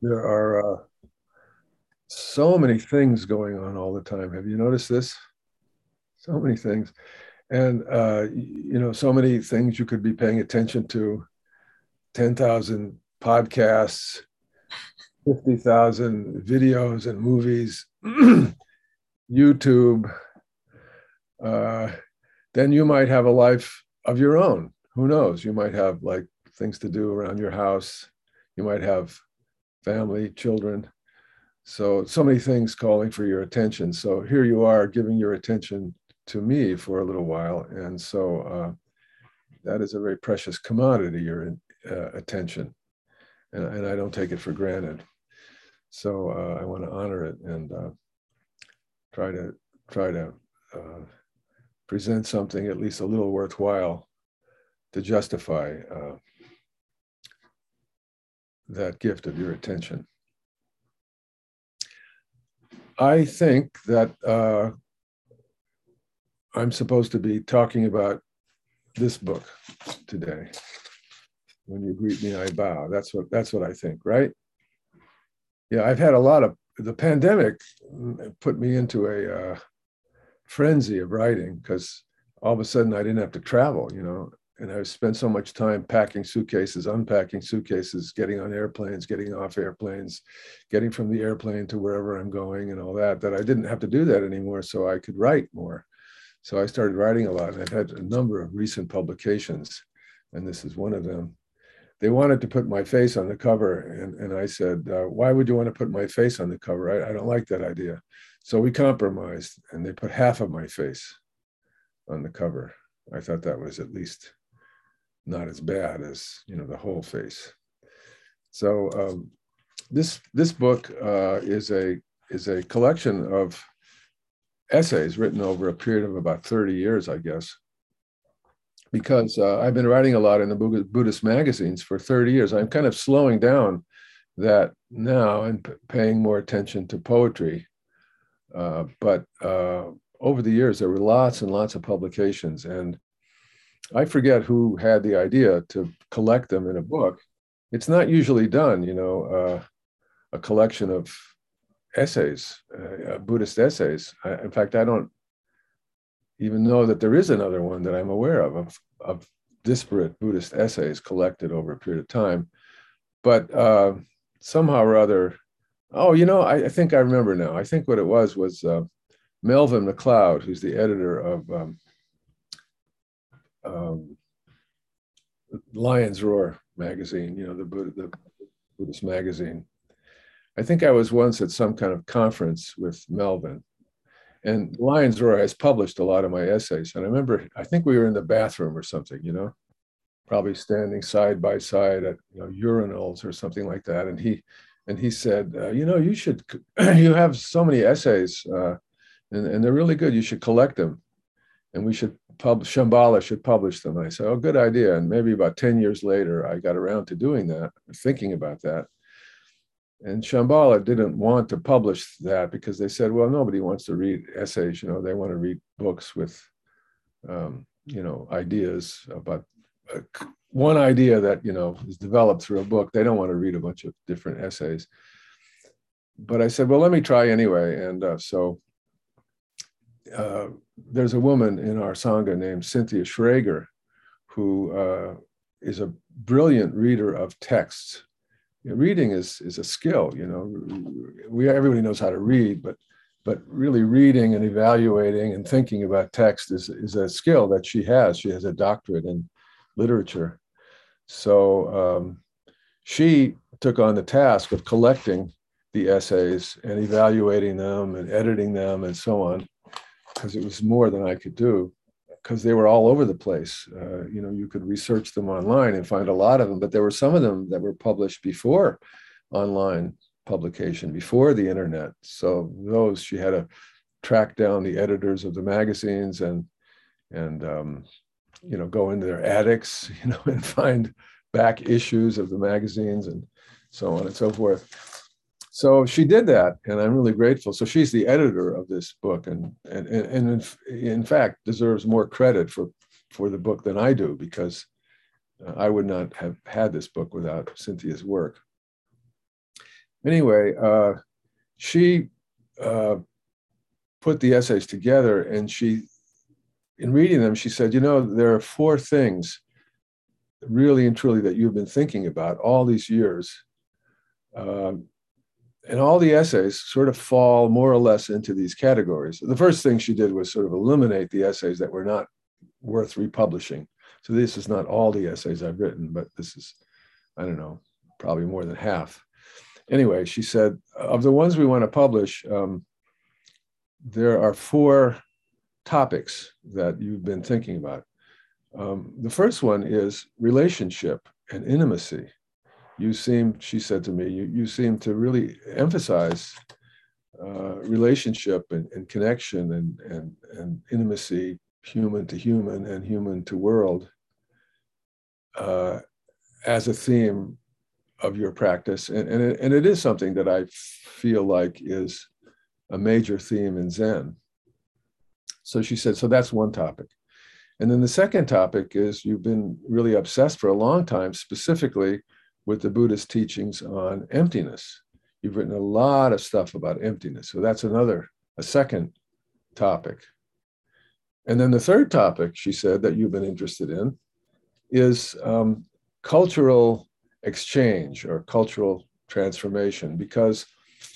There are so many things going on all the time. Have you noticed this? So many things. And, so many things you could be paying attention to 10,000 podcasts, 50,000 videos and movies, YouTube. Uh, then you might have a life of your own. Who knows? You might have like things to do around your house. You might have family, children. So many things calling for your attention. So here you are giving your attention to me for a little while. And so that is a very precious commodity, your attention. And I don't take it for granted. So I want to honor it and try to present something at least a little worthwhile to justify that gift of your attention. I think that I'm supposed to be talking about this book today. When you greet me, I bow. That's what I think, right? Yeah, I've had the pandemic put me into a frenzy of writing because all of a sudden I didn't have to travel, and I've spent so much time packing suitcases, unpacking suitcases, getting on airplanes, getting off airplanes, getting from the airplane to wherever I'm going and all that I didn't have to do that anymore, so I could write more. So I started writing a lot, and I've had a number of recent publications, and this is one of them. They wanted to put my face on the cover, and I said, why would you want to put my face on the cover? I don't like that idea. So we compromised, and they put half of my face on the cover. I thought that was at least not as bad as the whole face. So this book is a collection of essays written over a period of about 30 years, I guess, because I've been writing a lot in the Buddhist magazines for 30 years. I'm kind of slowing down that now and paying more attention to poetry. But over the years, there were lots and lots of publications, and I forget who had the idea to collect them in a book. It's not usually done, a collection of essays, Buddhist essays. In fact, I don't even know that there is another one that I'm aware of disparate Buddhist essays collected over a period of time. But somehow or other, I think I remember now. I think what it was Melvin MacLeod, who's the editor of Lion's Roar magazine, the Buddhist magazine. I think I was once at some kind of conference with Melvin, and Lion's Roar has published a lot of my essays. And I remember, I think we were in the bathroom or something, probably standing side by side at urinals or something like that. And he said, you should, you have so many essays, and they're really good. You should collect them, and we should Shambhala should publish them. And I said, oh, good idea. And maybe about 10 years later, I got around to doing that, thinking about that. And Shambhala didn't want to publish that because they said, well, nobody wants to read essays. They want to read books with, ideas about one idea that, is developed through a book. They don't want to read a bunch of different essays. But I said, well, let me try anyway. And so there's a woman in our Sangha named Cynthia Schrager, who is a brilliant reader of texts. Reading is a skill. Everybody knows how to read, but really reading and evaluating and thinking about text is a skill that she has. She has a doctorate in literature. So she took on the task of collecting the essays and evaluating them and editing them and so on, because it was more than I could do, because they were all over the place. You could research them online and find a lot of them, but there were some of them that were published before online publication, before the internet. So those, she had to track down the editors of the magazines and go into their attics, and find back issues of the magazines and so on and so forth. So she did that, and I'm really grateful. So she's the editor of this book, and in fact deserves more credit for the book than I do, because I would not have had this book without Cynthia's work. Anyway, she put the essays together, and in reading them, she said, there are four things really and truly that you've been thinking about all these years. And all the essays sort of fall more or less into these categories. The first thing she did was sort of eliminate the essays that were not worth republishing. So this is not all the essays I've written, but this is, I don't know, probably more than half. Anyway, she said, of the ones we want to publish, there are four topics that you've been thinking about. The first one is relationship and intimacy. She said to me, you seem to really emphasize relationship and connection and intimacy, human to human and human to world, as a theme of your practice. And it is something that I feel like is a major theme in Zen. So she said, so that's one topic. And then the second topic is you've been really obsessed for a long time, specifically with the Buddhist teachings on emptiness. You've written a lot of stuff about emptiness. So that's a second topic. And then the third topic, she said, that you've been interested in is cultural exchange or cultural transformation. Because,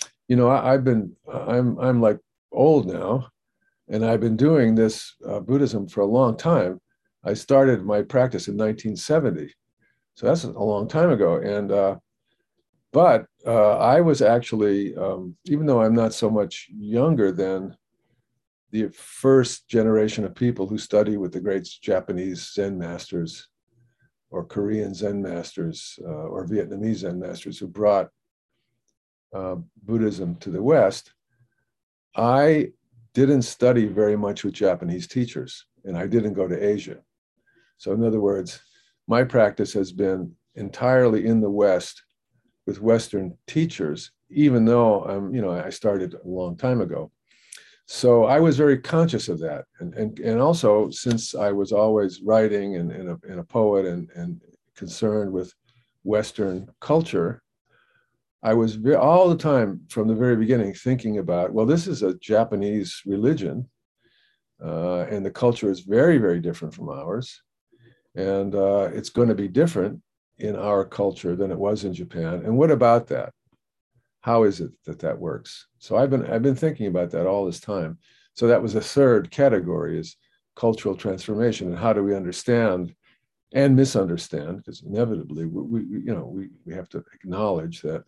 I'm like old now, and I've been doing this Buddhism for a long time. I started my practice in 1970. So that's a long time ago. And but I was actually, even though I'm not so much younger than the first generation of people who study with the great Japanese Zen masters or Korean Zen masters or Vietnamese Zen masters who brought Buddhism to the West, I didn't study very much with Japanese teachers, and I didn't go to Asia. So in other words, my practice has been entirely in the West with Western teachers, even though I started a long time ago. So I was very conscious of that. And also, since I was always writing and a poet and concerned with Western culture, I was all the time from the very beginning thinking about, well, this is a Japanese religion, and the culture is very, very different from ours. And it's going to be different in our culture than it was in Japan. And what about that? How is it that works? So I've been thinking about that all this time. So that was a third category, is cultural transformation, and how do we understand and misunderstand? Because inevitably we have to acknowledge that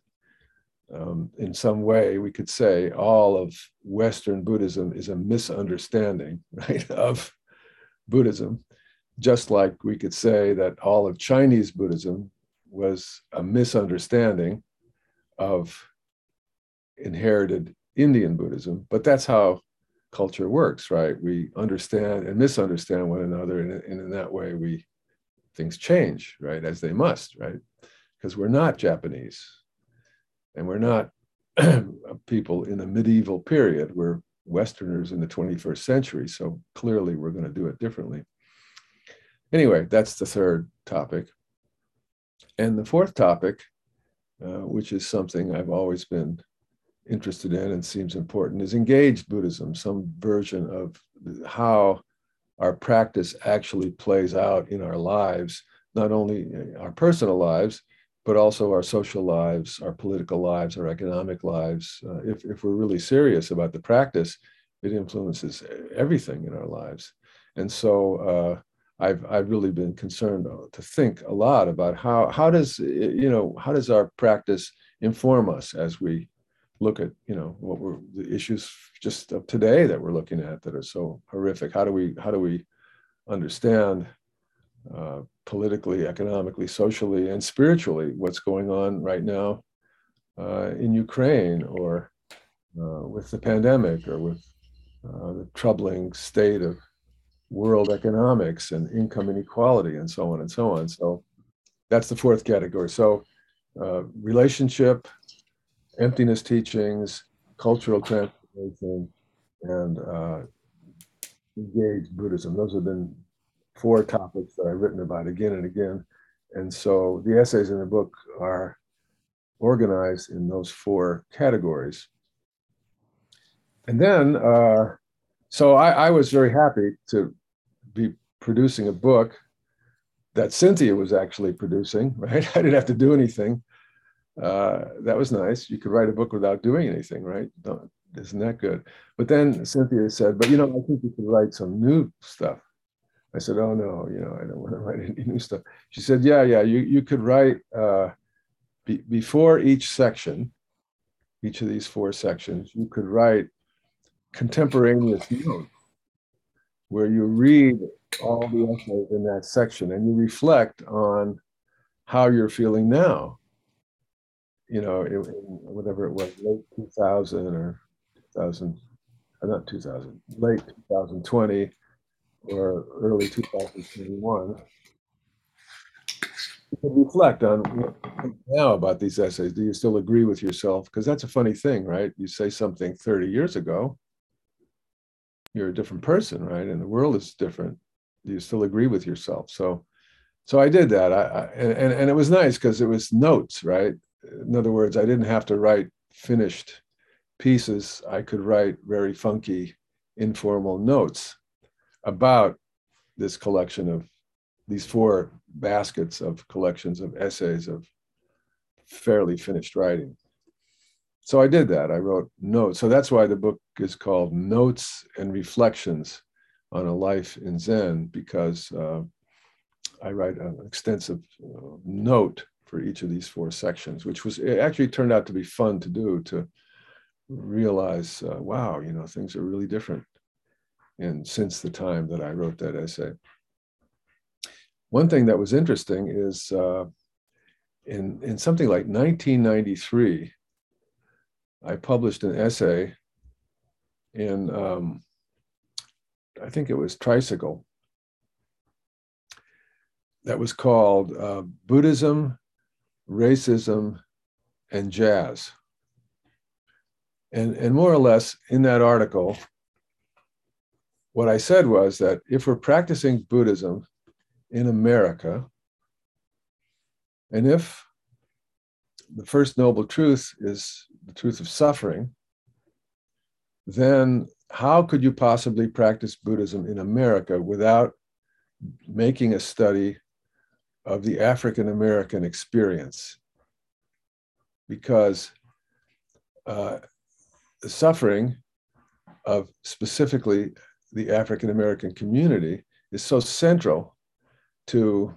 in some way we could say all of Western Buddhism is a misunderstanding, right, of Buddhism. Just like we could say that all of Chinese Buddhism was a misunderstanding of inherited Indian Buddhism. But that's how culture works, right? We understand and misunderstand one another, and in that way things change, right, as they must, right? Because we're not Japanese, and we're not people in the medieval period. We're Westerners in the 21st century, so clearly we're going to do it differently. Anyway, that's the third topic. And the fourth topic, which is something I've always been interested in and seems important, is engaged Buddhism, some version of how our practice actually plays out in our lives, not only our personal lives, but also our social lives, our political lives, our economic lives. If we're really serious about the practice, it influences everything in our lives. And so I've really been concerned to think a lot about how does our practice inform us as we look at what were the issues just of today that we're looking at that are so horrific. How do we understand politically, economically, socially, and spiritually what's going on right now in Ukraine, or with the pandemic, or with the troubling state of world economics and income inequality, and so on and so on. So that's the fourth category. So relationship, emptiness teachings, cultural transformation, and engaged Buddhism. Those have been four topics that I've written about again and again. And so the essays in the book are organized in those four categories. And then, so I was very happy to be producing a book that Cynthia was actually producing, right? I didn't have to do anything. That was nice. You could write a book without doing anything, right? Isn't that good? But then Cynthia said, but I think you could write some new stuff. I said, oh no, I don't want to write any new stuff. She said, yeah, you could write before each section, each of these four sections, you could write contemporaneous notes where you read all the essays in that section and you reflect on how you're feeling now. In whatever it was, late 2000 or 2000, not 2000, late 2020 or early 2021. You can reflect on now about these essays. Do you still agree with yourself? Because that's a funny thing, right? You say something 30 years ago, you're a different person, right? And the world is different. Do you still agree with yourself? So I did that. And it was nice because it was notes, right? In other words, I didn't have to write finished pieces. I could write very funky, informal notes about this collection of these four baskets of collections of essays of fairly finished writing. So I did that. I wrote notes. So that's why the book is called Notes and Reflections on a Life in Zen, because I write an extensive note for each of these four sections, which it actually turned out to be fun to do, to realize, wow, things are really different since the time that I wrote that essay. One thing that was interesting is in something like 1993, I published an essay in, I think it was Tricycle, that was called Buddhism, Racism, and Jazz. And more or less in that article, what I said was that if we're practicing Buddhism in America, and if the first noble truth is the truth of suffering, then how could you possibly practice Buddhism in America without making a study of the African American experience? Because the suffering of specifically the African American community is so central to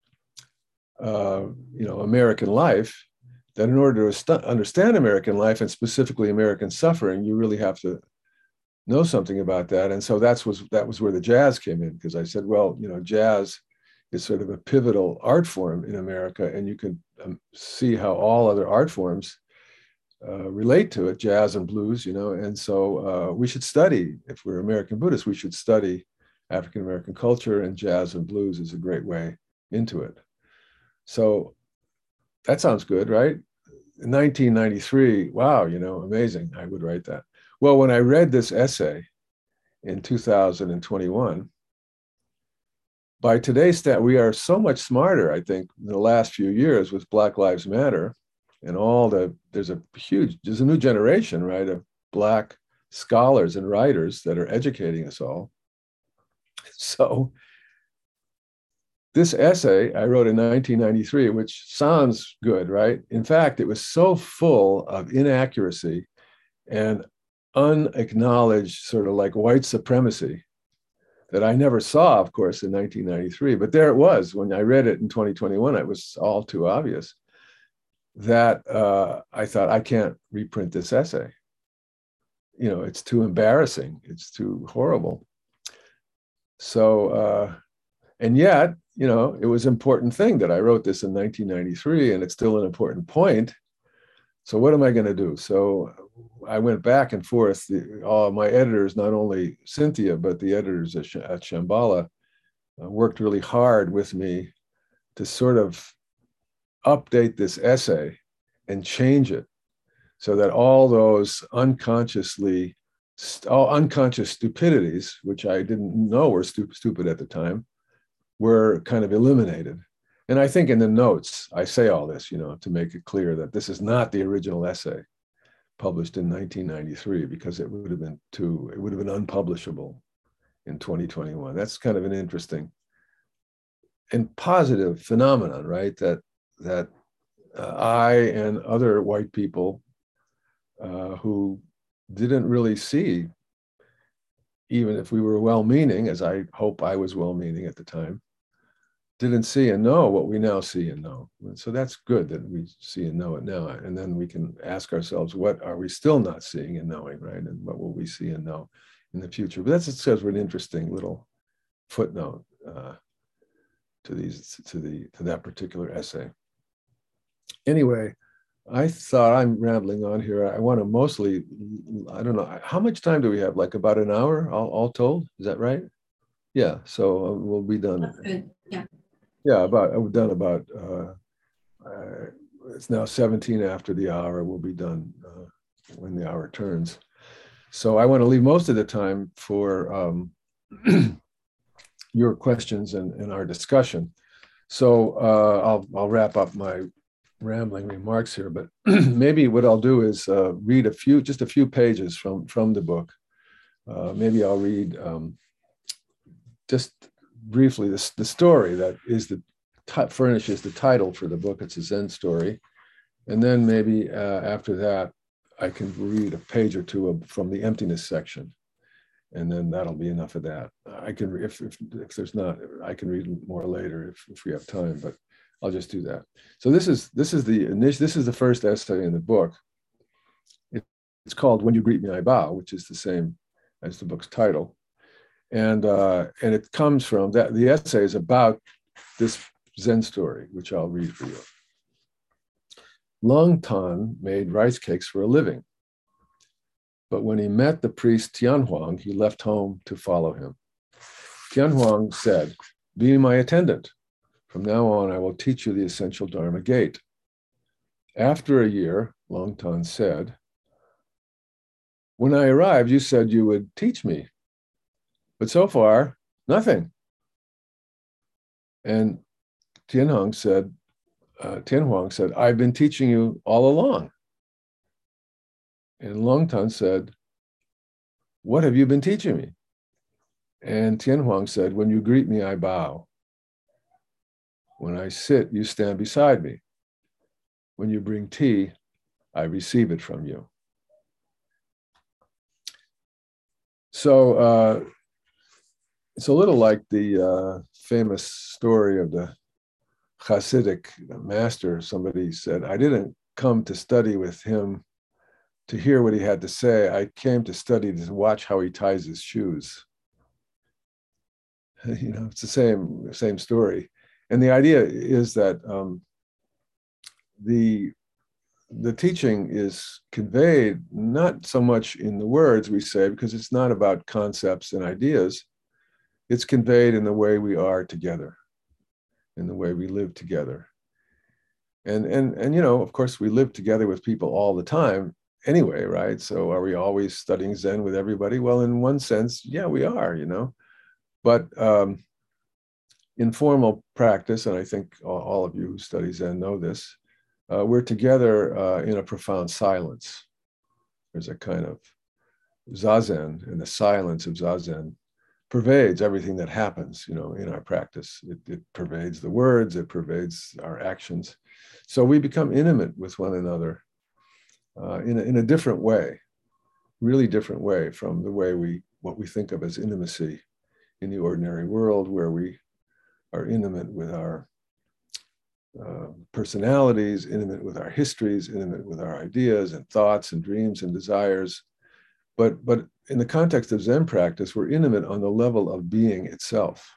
American life, that in order to understand American life and specifically American suffering, you really have to know something about that. And so that was where the jazz came in, because I said, well, jazz is sort of a pivotal art form in America, and you can see how all other art forms relate to it, jazz and blues, and so we should study, if we're American Buddhists, we should study African American culture, and jazz and blues is a great way into it. So that sounds good, right? In 1993, wow, amazing. I would write that. Well, when I read this essay in 2021, by today's stat, we are so much smarter, I think, in the last few years with Black Lives Matter and there's a new generation, right, of Black scholars and writers that are educating us all. So this essay I wrote in 1993, which sounds good, right? In fact, it was so full of inaccuracy and unacknowledged sort of like white supremacy that I never saw, of course, in 1993. But there it was. When I read it in 2021, it was all too obvious that I thought, I can't reprint this essay. It's too embarrassing. It's too horrible. So, and yet, it was an important thing that I wrote this in 1993, and it's still an important point. So what am I going to do? So I went back and forth. All my editors, not only Cynthia, but the editors at Shambhala, worked really hard with me to sort of update this essay and change it so that all those unconscious stupidities, which I didn't know were stupid at the time, were kind of eliminated. And I think in the notes, I say all this, to make it clear that this is not the original essay published in 1993, because it would have been unpublishable in 2021. That's kind of an interesting and positive phenomenon, right? That I and other white people who didn't really see, even if we were well-meaning, as I hope I was well-meaning at the time, didn't see and know what we now see and know. And so that's good that we see and know it now. And then we can ask ourselves, what are we still not seeing and knowing, right? And what will we see and know in the future? But that's sort of an interesting little footnote to that particular essay. Anyway, I thought I'm rambling on here. I want to mostly, I don't know, how much time do we have? Like about an hour, all told? Is that right? Yeah. So we'll be done. That's good. Yeah. Yeah, we're done about. It's now 17 after the hour. We'll be done when the hour turns. So I want to leave most of the time for your questions and our discussion. So I'll wrap up my rambling remarks here, but maybe what I'll do is read just a few pages from the book. Maybe I'll read just briefly the story that furnishes the title for the book. It's a Zen story, and then maybe after that I can read a page or two from the emptiness section, and then that'll be enough of that. I can, if there's not, I can read more later if we have time, but I'll just do that. So this is the first essay in the book. It's called "When You Greet Me, I Bow," which is the same as the book's title, and it comes from that. The essay is about this Zen story, which I'll read for you. Long Tan made rice cakes for a living, but when he met the priest Tianhuang, he left home to follow him. Tianhuang said, "Be my attendant. From now on, I will teach you the essential Dharma gate." After a year, Long Tan said, "When I arrived, you said you would teach me, but so far, nothing." And Tianhuang said, "I've been teaching you all along." And Long Tan said, "What have you been teaching me?" And Tianhuang said, "When you greet me, I bow. When I sit, you stand beside me. When you bring tea, I receive it from you." So it's a little like the famous story of the Hasidic master. Somebody said, "I didn't come to study with him to hear what he had to say. I came to study to watch how he ties his shoes." It's the same story. And the idea is that the teaching is conveyed not so much in the words we say, because it's not about concepts and ideas. It's conveyed in the way we are together, in the way we live together. And of course, we live together with people all the time anyway, right? So are we always studying Zen with everybody? Well, in one sense, yeah, we are, But in formal practice, and I think all of you who study Zen know this, we're together in a profound silence. There's a kind of zazen, and the silence of zazen pervades everything that happens, in our practice. It pervades the words, it pervades our actions. So we become intimate with one another in a different way, really different way from the way what we think of as intimacy in the ordinary world, where we are intimate with our personalities, intimate with our histories, intimate with our ideas and thoughts and dreams and desires. But in the context of Zen practice, we're intimate on the level of being itself.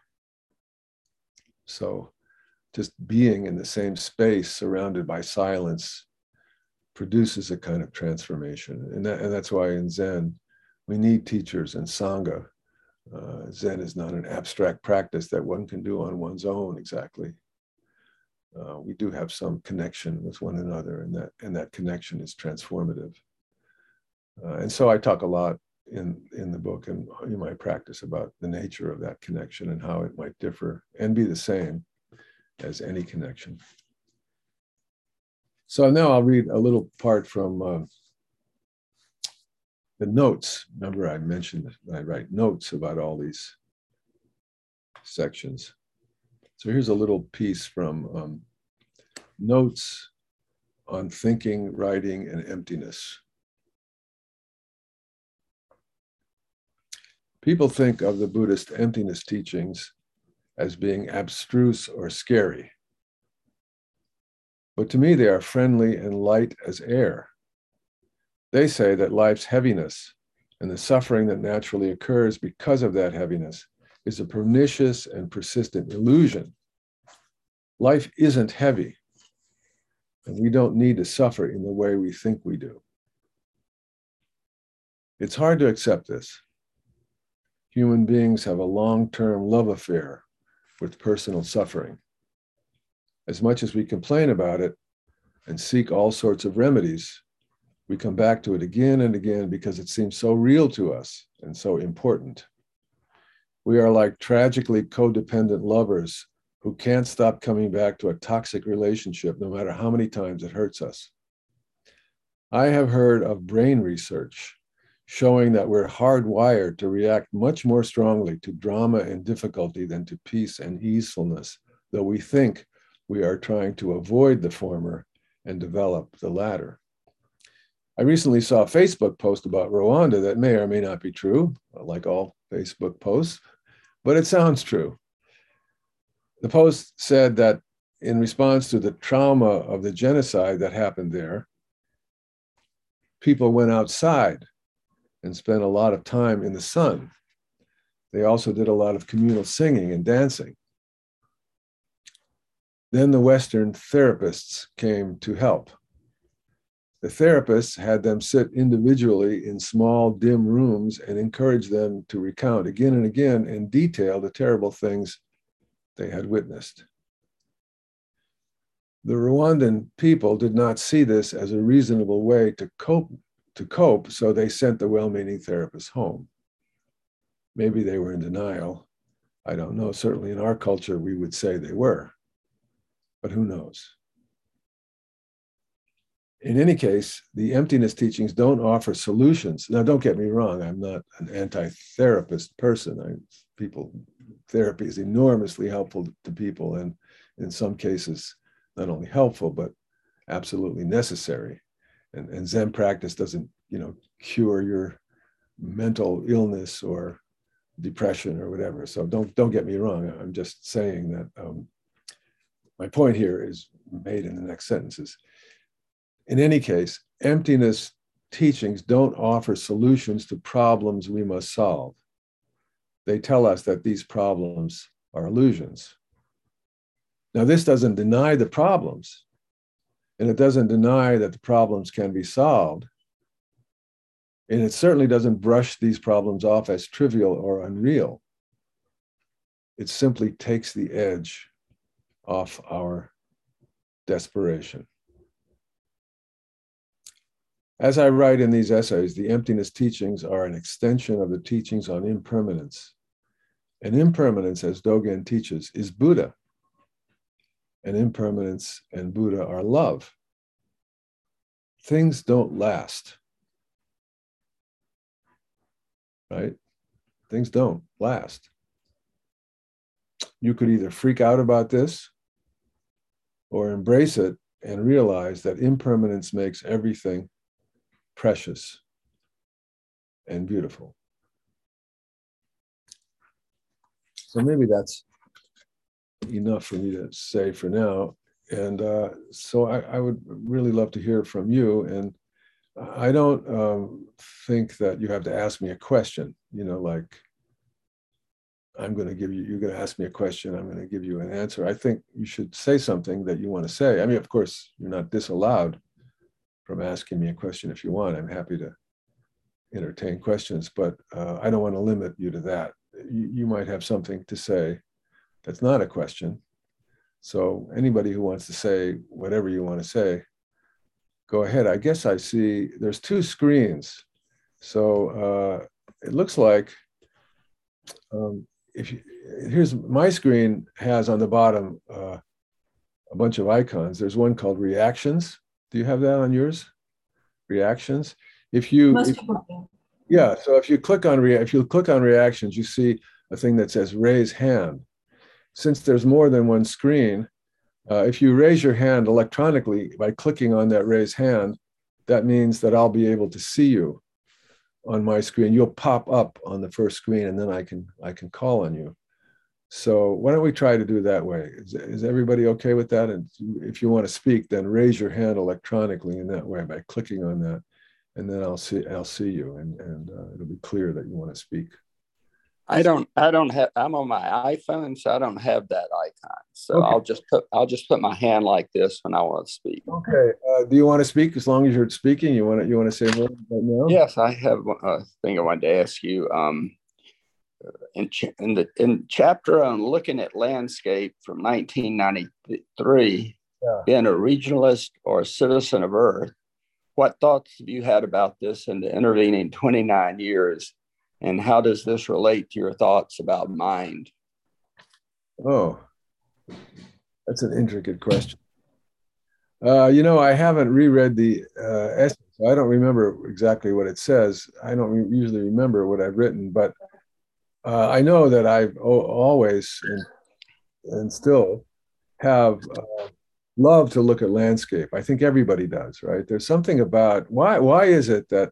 So just being in the same space surrounded by silence produces a kind of transformation. And that's why in Zen, we need teachers and Sangha. Zen is not an abstract practice that one can do on one's own exactly. We do have some connection with one another, and that connection is transformative. And so I talk a lot in the book and in my practice about the nature of that connection and how it might differ and be the same as any connection. So now I'll read a little part from the notes. Remember, I mentioned I write notes about all these sections. So here's a little piece from Notes on Thinking, Writing, and Emptiness. People think of the Buddhist emptiness teachings as being abstruse or scary. But to me, they are friendly and light as air. They say that life's heaviness and the suffering that naturally occurs because of that heaviness is a pernicious and persistent illusion. Life isn't heavy, and we don't need to suffer in the way we think we do. It's hard to accept this. Human beings have a long-term love affair with personal suffering. As much as we complain about it and seek all sorts of remedies, we come back to it again and again because it seems so real to us and so important. We are like tragically codependent lovers who can't stop coming back to a toxic relationship no matter how many times it hurts us. I have heard of brain research showing that we're hardwired to react much more strongly to drama and difficulty than to peace and easefulness, though we think we are trying to avoid the former and develop the latter. I recently saw a Facebook post about Rwanda that may or may not be true, like all Facebook posts, but it sounds true. The post said that in response to the trauma of the genocide that happened there, people went outside and spent a lot of time in the sun. They also did a lot of communal singing and dancing. Then the Western therapists came to help. The therapists had them sit individually in small, dim rooms and encourage them to recount again and again in detail the terrible things they had witnessed. The Rwandan people did not see this as a reasonable way to cope, so they sent the well-meaning therapists home. Maybe they were in denial. I don't know. Certainly in our culture, we would say they were, but who knows? In any case, the emptiness teachings don't offer solutions. Now, don't get me wrong. I'm not an anti-therapist person. Therapy is enormously helpful to people, and in some cases, not only helpful, but absolutely necessary. And Zen practice doesn't, cure your mental illness or depression or whatever. So don't get me wrong. I'm just saying that my point here is made in the next sentences. In any case, emptiness teachings don't offer solutions to problems we must solve. They tell us that these problems are illusions. Now, this doesn't deny the problems, and it doesn't deny that the problems can be solved. And it certainly doesn't brush these problems off as trivial or unreal. It simply takes the edge off our desperation. As I write in these essays, the emptiness teachings are an extension of the teachings on impermanence. And impermanence, as Dogen teaches, is Buddha. And impermanence and Buddha are love. Things don't last, right? Things don't last. You could either freak out about this or embrace it and realize that impermanence makes everything precious and beautiful. So maybe that's enough for me to say for now. And so I would really love to hear from you. And I don't think that you have to ask me a question, like you're going to ask me a question, I'm going to give you an answer. I think you should say something that you want to say. I mean, of course, you're not disallowed from asking me a question if you want. I'm happy to entertain questions, but I don't want to limit you to that. You might have something to say that's not a question. So anybody who wants to say whatever you want to say, go ahead. I guess I see there's two screens. So it looks like here's my screen has on the bottom a bunch of icons. There's one called reactions. Do you have that on yours? Reactions. Most people do. Yeah. So if you click on reactions, you see a thing that says raise hand. Since there's more than one screen, if you raise your hand electronically by clicking on that raise hand, that means that I'll be able to see you on my screen. You'll pop up on the first screen, and then I can call on you. So why don't we try to do it that way? Is everybody okay with that? And if you want to speak, then raise your hand electronically in that way by clicking on that, and then I'll see you, and it'll be clear that you want to speak. I'm on my iPhone, so I don't have that icon. So okay. I'll just put my hand like this when I want to speak. Okay. Do you want to speak? As long as you're speaking, you want to say more right now? Yes, I have a thing I wanted to ask you. In chapter on looking at landscape from 1993, being a regionalist or a citizen of Earth, what thoughts have you had about this in the intervening 29 years? And how does this relate to your thoughts about mind? Oh, that's an intricate question. I haven't reread the essay, so I don't remember exactly what it says. I don't usually remember what I've written, but I know that I've always and still have loved to look at landscape. I think everybody does, right? There's something about why is it that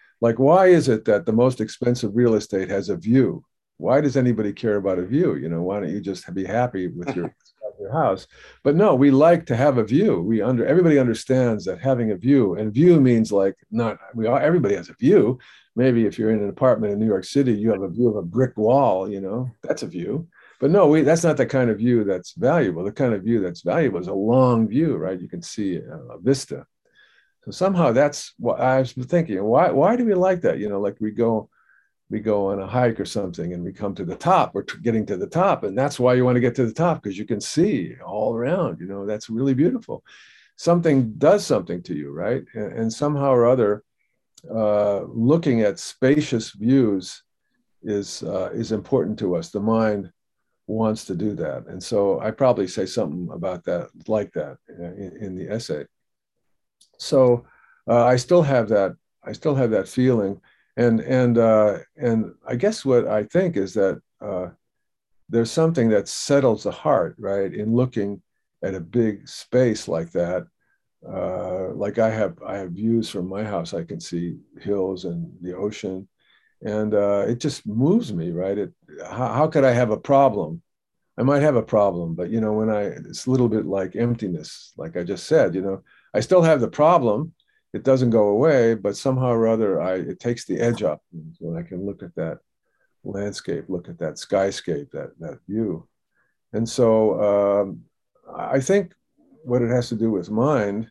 the most expensive real estate has a view? Why does anybody care about a view? Why don't you just be happy with your house? But no, we like to have a view. Everybody understands that having a view, and view means everybody has a view. Maybe if you're in an apartment in New York City, you have a view of a brick wall, that's a view. But no, that's not the kind of view that's valuable. The kind of view that's valuable is a long view, right? You can see a vista. So somehow that's what I was thinking. Why do we like that? Like we go on a hike or something and we come to the top. We're getting to the top, and that's why you want to get to the top, because you can see all around. That's really beautiful. Something does something to you, right? And somehow or other, looking at spacious views is important to us. The mind wants to do that, and so I probably say something about that, like that, in the essay. So I still have that. I still have that feeling, and I guess what I think is that there's something that settles the heart, right, in looking at a big space like that. Like I have views from my house. I can see hills and the ocean, and it just moves me, right? How could I have a problem? I might have a problem, but it's a little bit like emptiness, like I just said. I still have the problem. It doesn't go away, but somehow or other, it takes the edge up when I can look at that landscape, look at that skyscape, that view. And so I think what it has to do with mind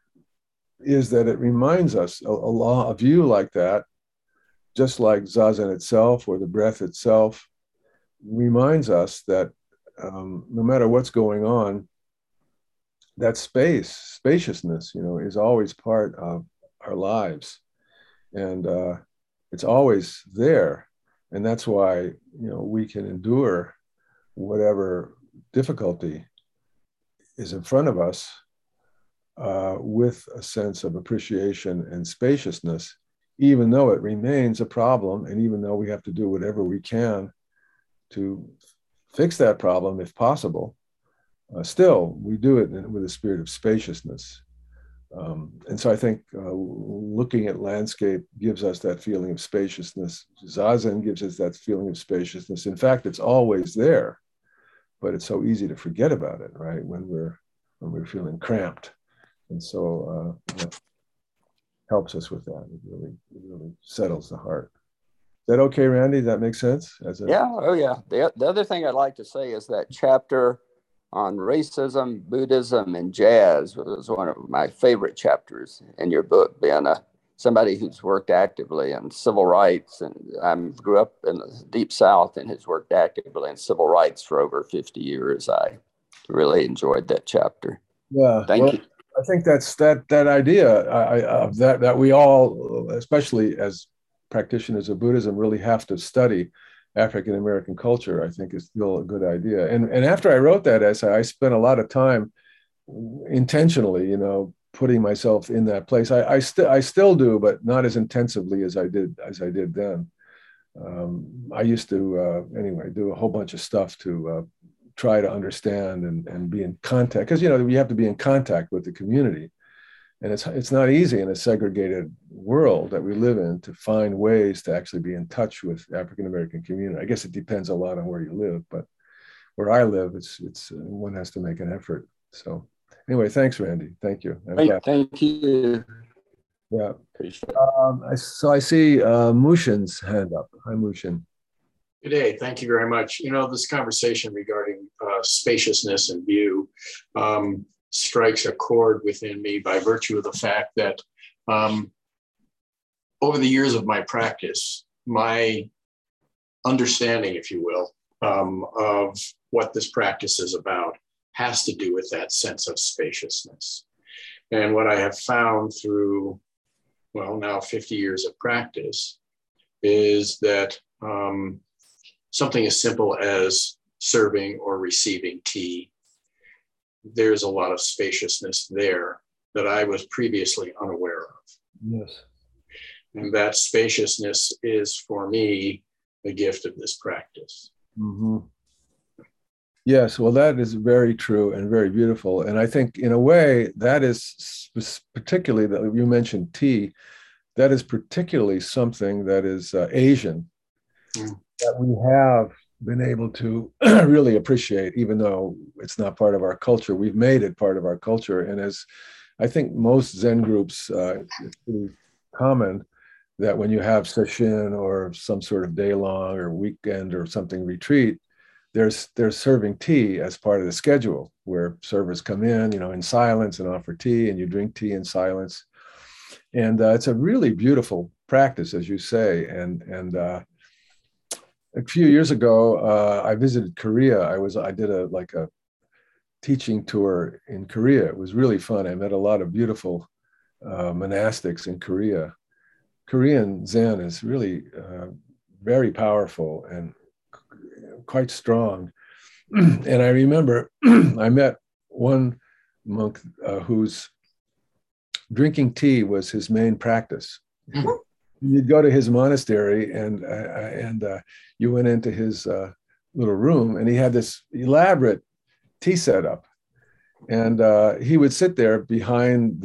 is that it reminds us a view like that, just like Zazen itself or the breath itself, reminds us that no matter what's going on, that spaciousness, is always part of our lives, and it's always there, and that's why we can endure whatever difficulty is in front of us with a sense of appreciation and spaciousness, even though it remains a problem, and even though we have to do whatever we can to fix that problem if possible. Still, we do it with a spirit of spaciousness. And so I think looking at landscape gives us that feeling of spaciousness. Zazen gives us that feeling of spaciousness. In fact, it's always there, but it's so easy to forget about it, right? When we're feeling cramped. And so that helps us with that. It really settles the heart. Is that okay, Randy? Does that make sense? Yeah. Oh, yeah. The other thing I'd like to say is that chapter on racism, Buddhism, and jazz was one of my favorite chapters in your book, being somebody who's worked actively in civil rights. And I grew up in the Deep South and has worked actively in civil rights for over 50 years. I really enjoyed that chapter. Yeah. Thank you. I think that's that idea of that we all, especially as practitioners of Buddhism, really have to study African American culture. I think is still a good idea. And after I wrote that essay, I spent a lot of time intentionally, putting myself in that place. I still do, but not as intensively as I did then. I used to anyway do a whole bunch of stuff to try to understand and be in contact, because you have to be in contact with the community, and it's not easy in a segregated world that we live in to find ways to actually be in touch with African American community. I guess it depends a lot on where you live, but where I live, it's one has to make an effort. So anyway, thanks, Randy. Thank you. Thank you. Yeah. So I see Mushin's hand up. Hi, Mushin. Good day. Thank you very much. This conversation regarding spaciousness and view strikes a chord within me by virtue of the fact that over the years of my practice, my understanding, if you will, of what this practice is about has to do with that sense of spaciousness. And what I have found through, now 50 years of practice is that something as simple as serving or receiving tea, there's a lot of spaciousness there that I was previously unaware of. Yes. And that spaciousness is, for me, the gift of this practice. Mm-hmm. Yes, well, that is very true and very beautiful. And I think in a way that is particularly, that you mentioned tea, that is particularly something that is Asian, that we have been able to really appreciate, even though it's not part of our culture. We've made it part of our culture. And as I think most Zen groups, it's pretty common that when you have sesshin or some sort of day-long or weekend or something retreat, they're serving tea as part of the schedule, where servers come in silence and offer tea, and you drink tea in silence. And it's a really beautiful practice, as you say. And a few years ago, I visited Korea. I did a teaching tour in Korea. It was really fun. I met a lot of beautiful monastics in Korea. Korean Zen is really very powerful and quite strong. And I remember I met one monk whose drinking tea was his main practice. Mm-hmm. You'd go to his monastery and you went into his little room, and he had this elaborate tea setup. And he would sit there behind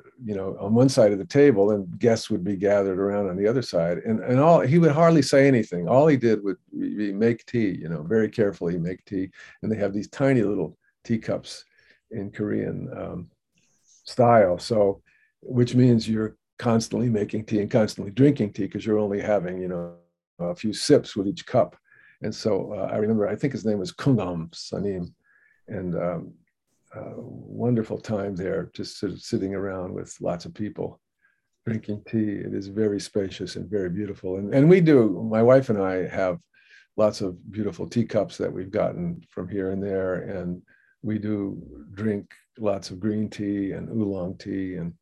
on one side of the table, and guests would be gathered around on the other side. And he would hardly say anything. All he did would be make tea, very carefully make tea. And they have these tiny little teacups in Korean style. So, which means you're constantly making tea and constantly drinking tea, because you're only having, a few sips with each cup. And so I remember, I think his name was Kungam Sanim. And wonderful time there, just sort of sitting around with lots of people drinking tea. It is very spacious and very beautiful. And we do, my wife and I have lots of beautiful teacups that we've gotten from here and there. And we do drink lots of green tea and oolong tea. And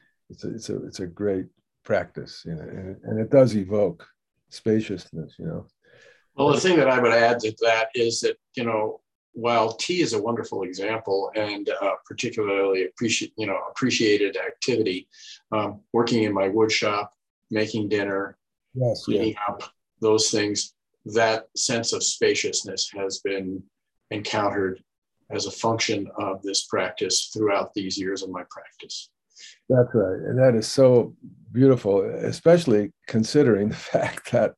it's a great practice, and it does evoke spaciousness, Well, the thing that I would add to that is that, while tea is a wonderful example and particularly appreciated activity, working in my wood shop, making dinner, cleaning up, those things, that sense of spaciousness has been encountered as a function of this practice throughout these years of my practice. That's right. And that is so beautiful, especially considering the fact that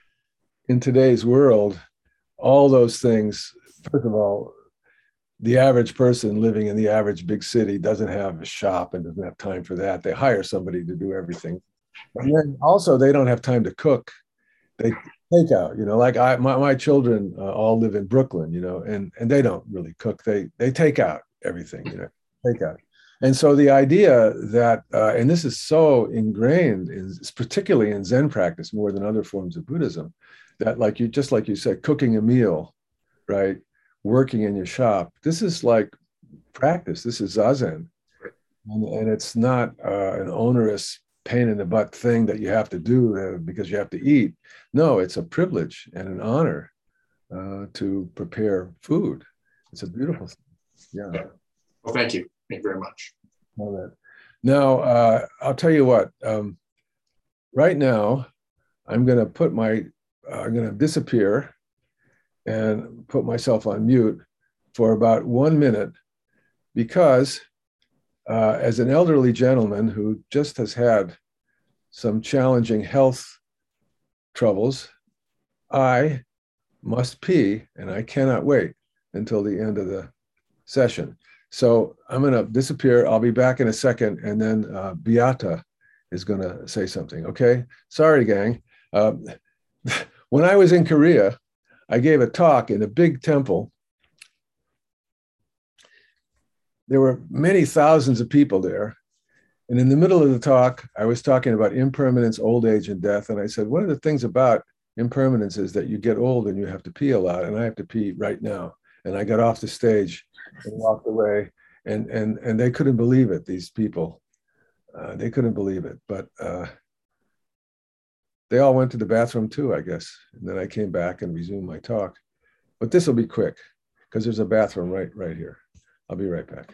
in today's world, all those things, first of all, the average person living in the average big city doesn't have a shop and doesn't have time for that. They hire somebody to do everything. And then also they don't have time to cook. They take out, like my children all live in Brooklyn, and they don't really cook. They take out everything, take out. And so the idea that, and this is so ingrained, particularly in Zen practice more than other forms of Buddhism, that just like you said, cooking a meal, right? Working in your shop. This is like practice. This is Zazen. And it's not an onerous pain in the butt thing that you have to do because you have to eat. No, it's a privilege and an honor to prepare food. It's a beautiful thing. Yeah. Well, thank you. Thank you very much. All right. Now, I'll tell you what, right now, I'm going to disappear and put myself on mute for about 1 minute because as an elderly gentleman who just has had some challenging health troubles, I must pee and I cannot wait until the end of the session. So I'm going to disappear. I'll be back in a second, and then Beata is going to say something. Okay. Sorry, gang. When I was in Korea, I gave a talk in a big temple. There were many thousands of people there. And in the middle of the talk, I was talking about impermanence, old age, and death. And I said, one of the things about impermanence is that you get old and you have to pee a lot. And I have to pee right now. And I got off the stage and walked away. And they couldn't believe it, these people. They couldn't believe it. But they all went to the bathroom too, I guess. And then I came back and resumed my talk. But this will be quick because there's a bathroom right here. I'll be right back.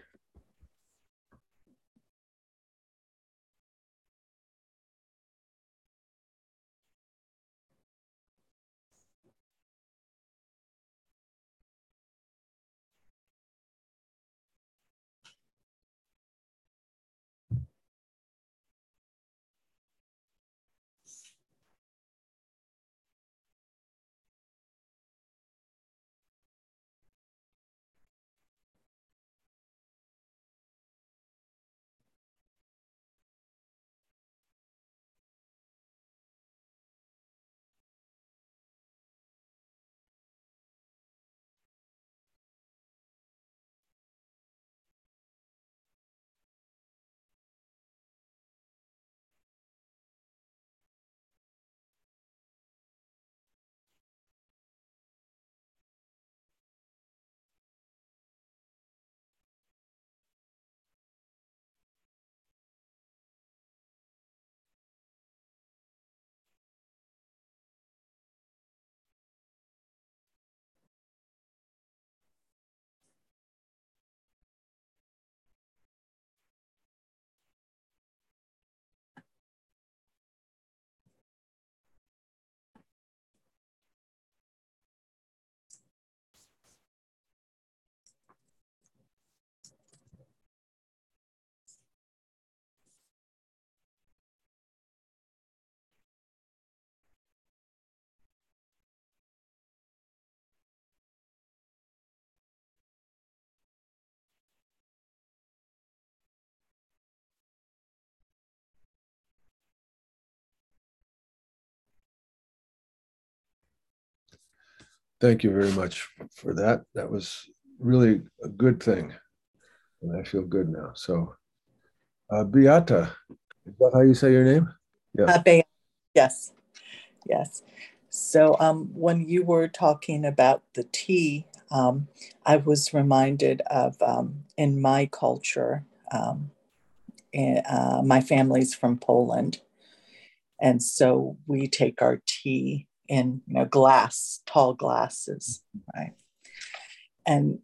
Thank you very much for that. That was really a good thing. And I feel good now. So, Beata, is that how you say your name? Yeah. Yes, yes. So when you were talking about the tea, I was reminded of in my culture, my family's from Poland. And so we take our tea in tall glasses, right? And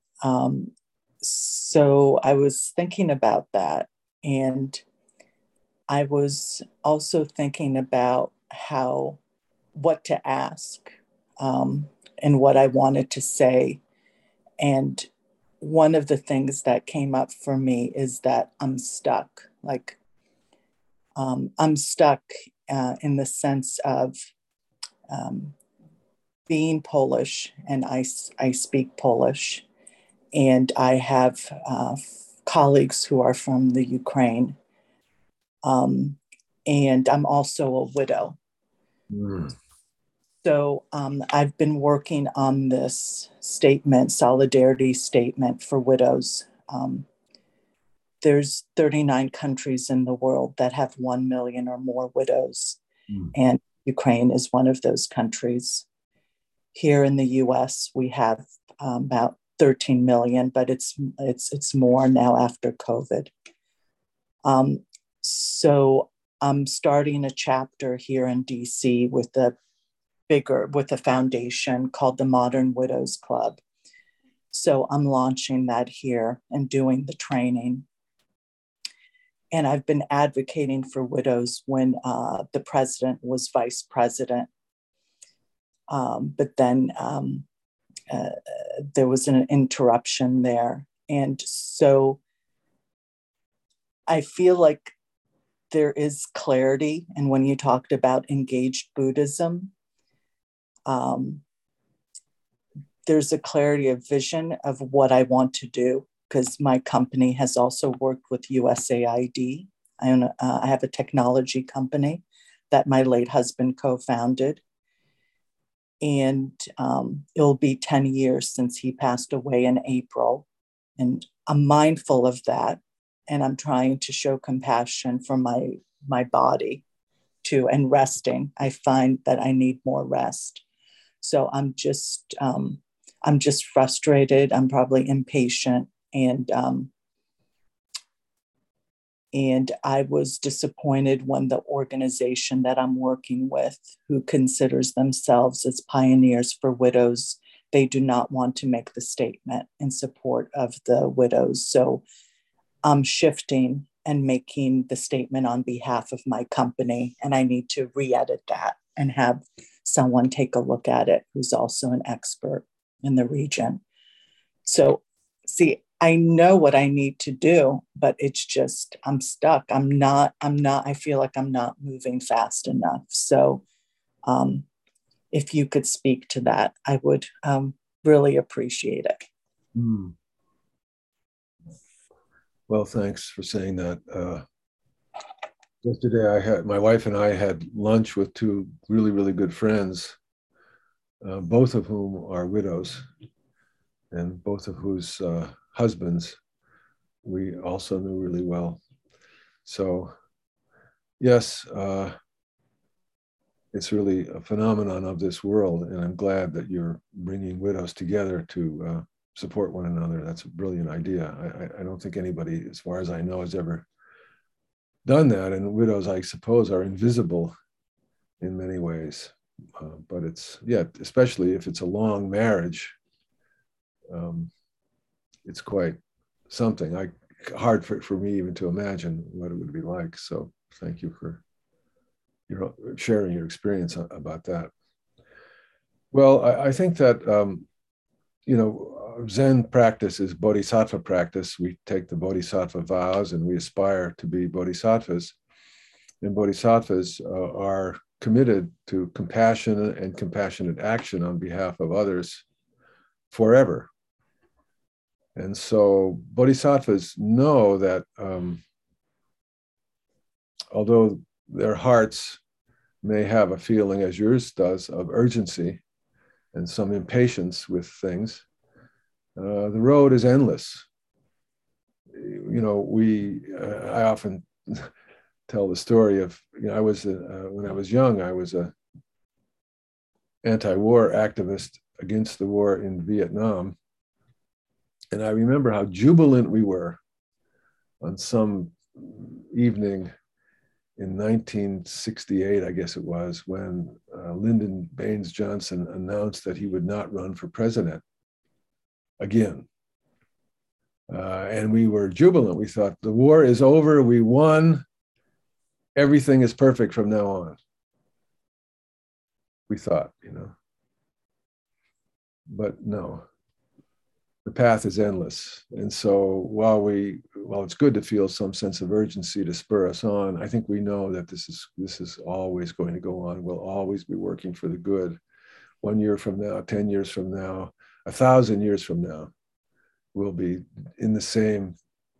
so I was thinking about that. And I was also thinking about what to ask and what I wanted to say. And one of the things that came up for me is that I'm stuck. I'm stuck in the sense of being Polish, and I speak Polish, and I have colleagues who are from the Ukraine. And I'm also a widow. Mm. So I've been working on this solidarity statement for widows. There's 39 countries in the world that have 1 million or more widows, and Ukraine is one of those countries. Here in the US, we have about 13 million, but it's more now after COVID. So I'm starting a chapter here in DC with a foundation called the Modern Widows Club. So I'm launching that here and doing the training. And I've been advocating for widows when the president was vice president. But then there was an interruption there. And so I feel like there is clarity. And when you talked about engaged Buddhism, there's a clarity of vision of what I want to do, because my company has also worked with USAID. I have a technology company that my late husband co-founded. And it'll be 10 years since he passed away in April. And I'm mindful of that. And I'm trying to show compassion for my body too, and resting. I find that I need more rest. So I'm just frustrated. I'm probably impatient. And I was disappointed when the organization that I'm working with, who considers themselves as pioneers for widows, they do not want to make the statement in support of the widows. So I'm shifting and making the statement on behalf of my company, and I need to re-edit that and have someone take a look at it who's also an expert in the region. So, see, I know what I need to do, but it's just, I'm stuck. I feel like I'm not moving fast enough. So if you could speak to that, I would really appreciate it. Mm. Well, thanks for saying that. Yesterday, my wife and I had lunch with two really, really good friends, both of whom are widows, and both of whose husbands we also knew really well. So, yes, it's really a phenomenon of this world, and I'm glad that you're bringing widows together to support one another. That's a brilliant idea. I don't think anybody, as far as I know, has ever done that. And widows, I suppose, are invisible in many ways. But it's, yeah, especially if it's a long marriage, it's quite something. Hard for me even to imagine what it would be like. So thank you for sharing your experience about that. Well, I think that, Zen practice is bodhisattva practice. We take the bodhisattva vows and we aspire to be bodhisattvas. And bodhisattvas are committed to compassion and compassionate action on behalf of others forever. And so bodhisattvas know that although their hearts may have a feeling, as yours does, of urgency and some impatience with things, the road is endless. I often tell the story of, I was when I was young, I was a anti-war activist against the war in Vietnam, and I remember how jubilant we were on some evening in 1968, I guess it was, when Lyndon Baines Johnson announced that he would not run for president again. And we were jubilant. We thought, the war is over, we won, everything is perfect from now on. We thought, but no, the path is endless. And so while it's good to feel some sense of urgency to spur us on, I think we know that this is always going to go on. We'll always be working for the good. 1 year from now, 10 years from now, 1,000 years from now, we'll be in the same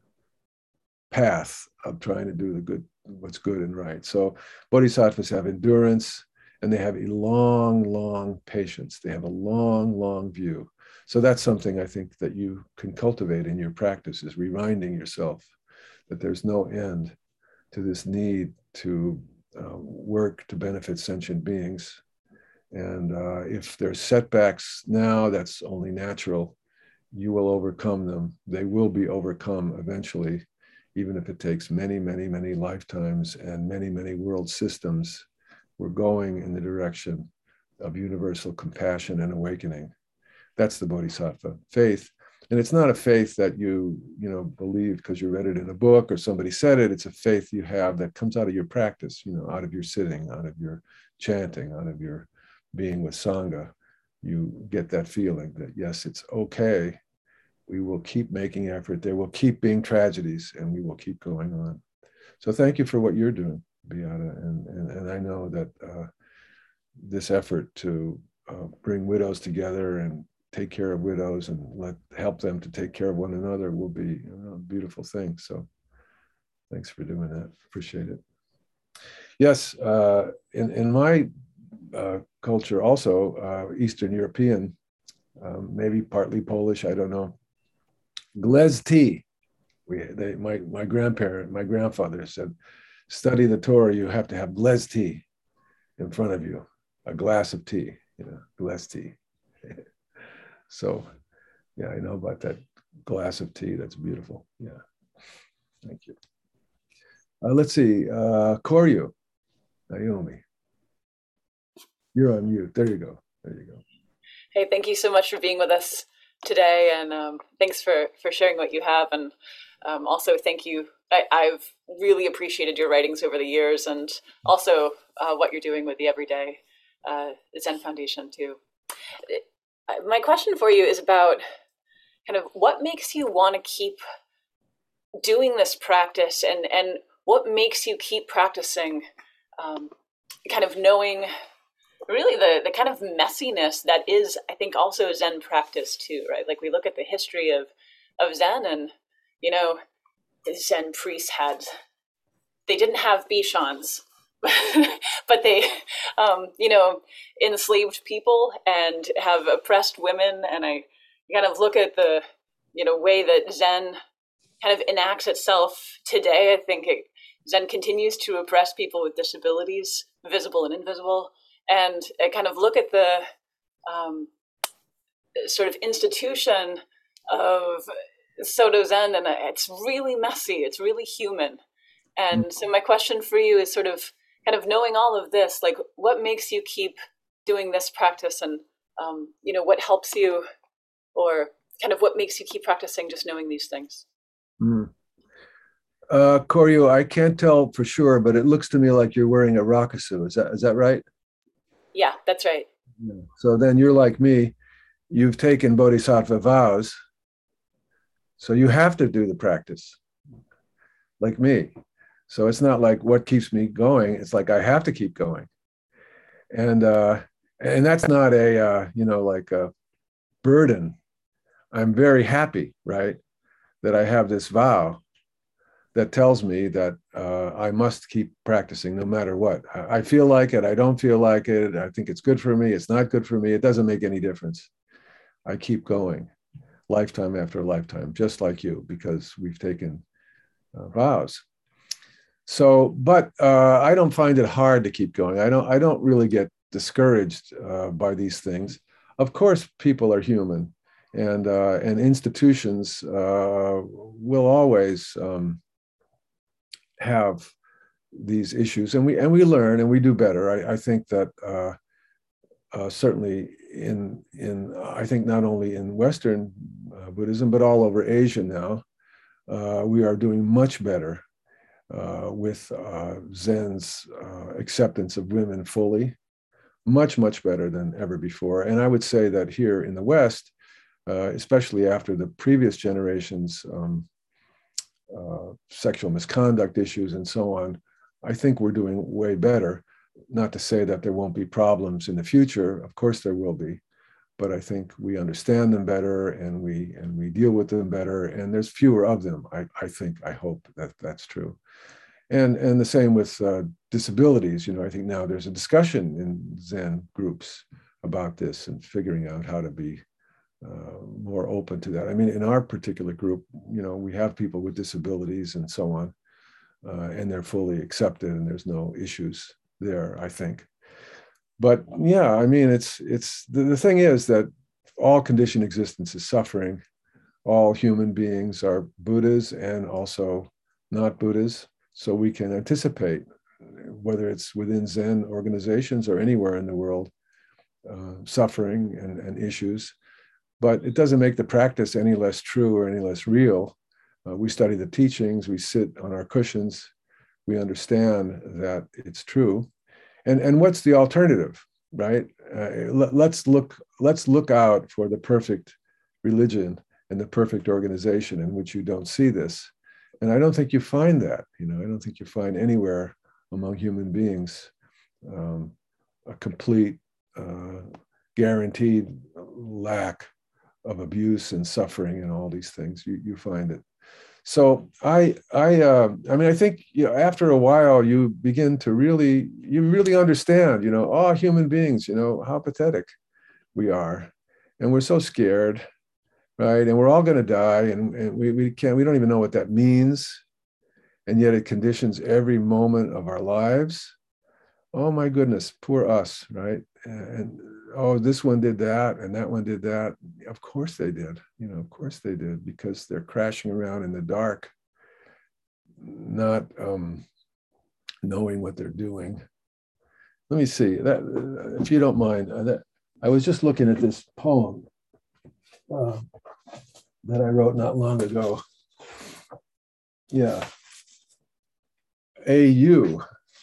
path of trying to do what's good and right. So bodhisattvas have endurance, and they have a long, long patience. They have a long, long view. So that's something I think that you can cultivate in your practice, is reminding yourself that there's no end to this need to work to benefit sentient beings. And if there's setbacks now, that's only natural. You will overcome them. They will be overcome eventually, even if it takes many, many, many lifetimes and many, many world systems. We're going in the direction of universal compassion and awakening. That's the bodhisattva faith. And it's not a faith that you believe because you read it in a book or somebody said it. It's a faith you have that comes out of your practice, out of your sitting, out of your chanting, out of your being with Sangha. You get that feeling that, yes, it's okay. We will keep making effort. There will keep being tragedies, and we will keep going on. So thank you for what you're doing, Beata. And I know that this effort to bring widows together and take care of widows and help them to take care of one another will be a beautiful thing. So thanks for doing that. Appreciate it. Yes, in my culture also, Eastern European, maybe partly Polish, I don't know. Glez tea. My grandfather said, study the Torah, you have to have glez tea in front of you, a glass of tea, glez tea. So, yeah, I know about that glass of tea. That's beautiful. Yeah, thank you. Let's see, Koryu, Naomi. You're on mute. There you go. There you go. Hey, thank you so much for being with us today, and thanks for sharing what you have, and also thank you. I've really appreciated your writings over the years, and also what you're doing with the Everyday Zen Foundation too. My question for you is about kind of what makes you want to keep doing this practice, and what makes you keep practicing, kind of knowing really the kind of messiness that is, I think, also Zen practice too, right? Like we look at the history of Zen, and the Zen priests they didn't have bishans, but they enslaved people and have oppressed women. And I kind of look at the way that Zen kind of enacts itself today. I think Zen continues to oppress people with disabilities, visible and invisible. And I kind of look at the sort of institution of Soto Zen, and it's really messy. It's really human. And so my question for you is sort of kind of knowing all of this, like what makes you keep doing this practice, and what helps you, or kind of what makes you keep practicing just knowing these things? Koryu, I can't tell for sure, but it looks to me like you're wearing a rakusu. Is that right? Yeah, that's right. So then you're like me. You've taken bodhisattva vows. So you have to do the practice, like me. So it's not like what keeps me going. It's like I have to keep going. And that's not like a burden. I'm very happy, right, that I have this vow that tells me that I must keep practicing no matter what. I feel like it, I don't feel like it, I think it's good for me, it's not good for me, it doesn't make any difference. I keep going, lifetime after lifetime, just like you, because we've taken vows. So, but I don't find it hard to keep going. I don't really get discouraged by these things. Of course, people are human, and institutions will always have these issues, and we learn and we do better. I think that certainly in I think not only in Western Buddhism, but all over Asia now, we are doing much better with Zen's acceptance of women fully, much better than ever before. And I would say that here in the West, especially after the previous generations' sexual misconduct issues and so on, I think we're doing way better. Not to say that there won't be problems in the future. Of course there will be, but I think we understand them better, and we deal with them better, and there's fewer of them. I hope that that's true. And the same with disabilities. I think now there's a discussion in Zen groups about this and figuring out how to be more open to that. I mean, in our particular group, we have people with disabilities and so on, and they're fully accepted, and there's no issues there, I think. But yeah, I mean, it's the thing is that all conditioned existence is suffering. All human beings are Buddhas and also not Buddhas. So we can anticipate, whether it's within Zen organizations or anywhere in the world, suffering and issues. but it doesn't make the practice any less true or any less real. We study the teachings, we sit on our cushions, we understand that it's true. And what's the alternative, right? Let's look out for the perfect religion and the perfect organization in which you don't see this. And I don't think you find that. I don't think you find anywhere among human beings a complete, guaranteed lack of abuse and suffering and all these things. You find it. So I mean, I think after a while you begin to really understand, all human beings, how pathetic we are, and we're so scared, right? And we're all going to die, and we don't even know what that means, and yet it conditions every moment of our lives. Oh my goodness, poor us, right? And oh, this one did that, and that one did that. Of course they did. Of course they did, because they're crashing around in the dark, not knowing what they're doing. Let me see that, if you don't mind. I was just looking at this poem that I wrote not long ago. Yeah, AU.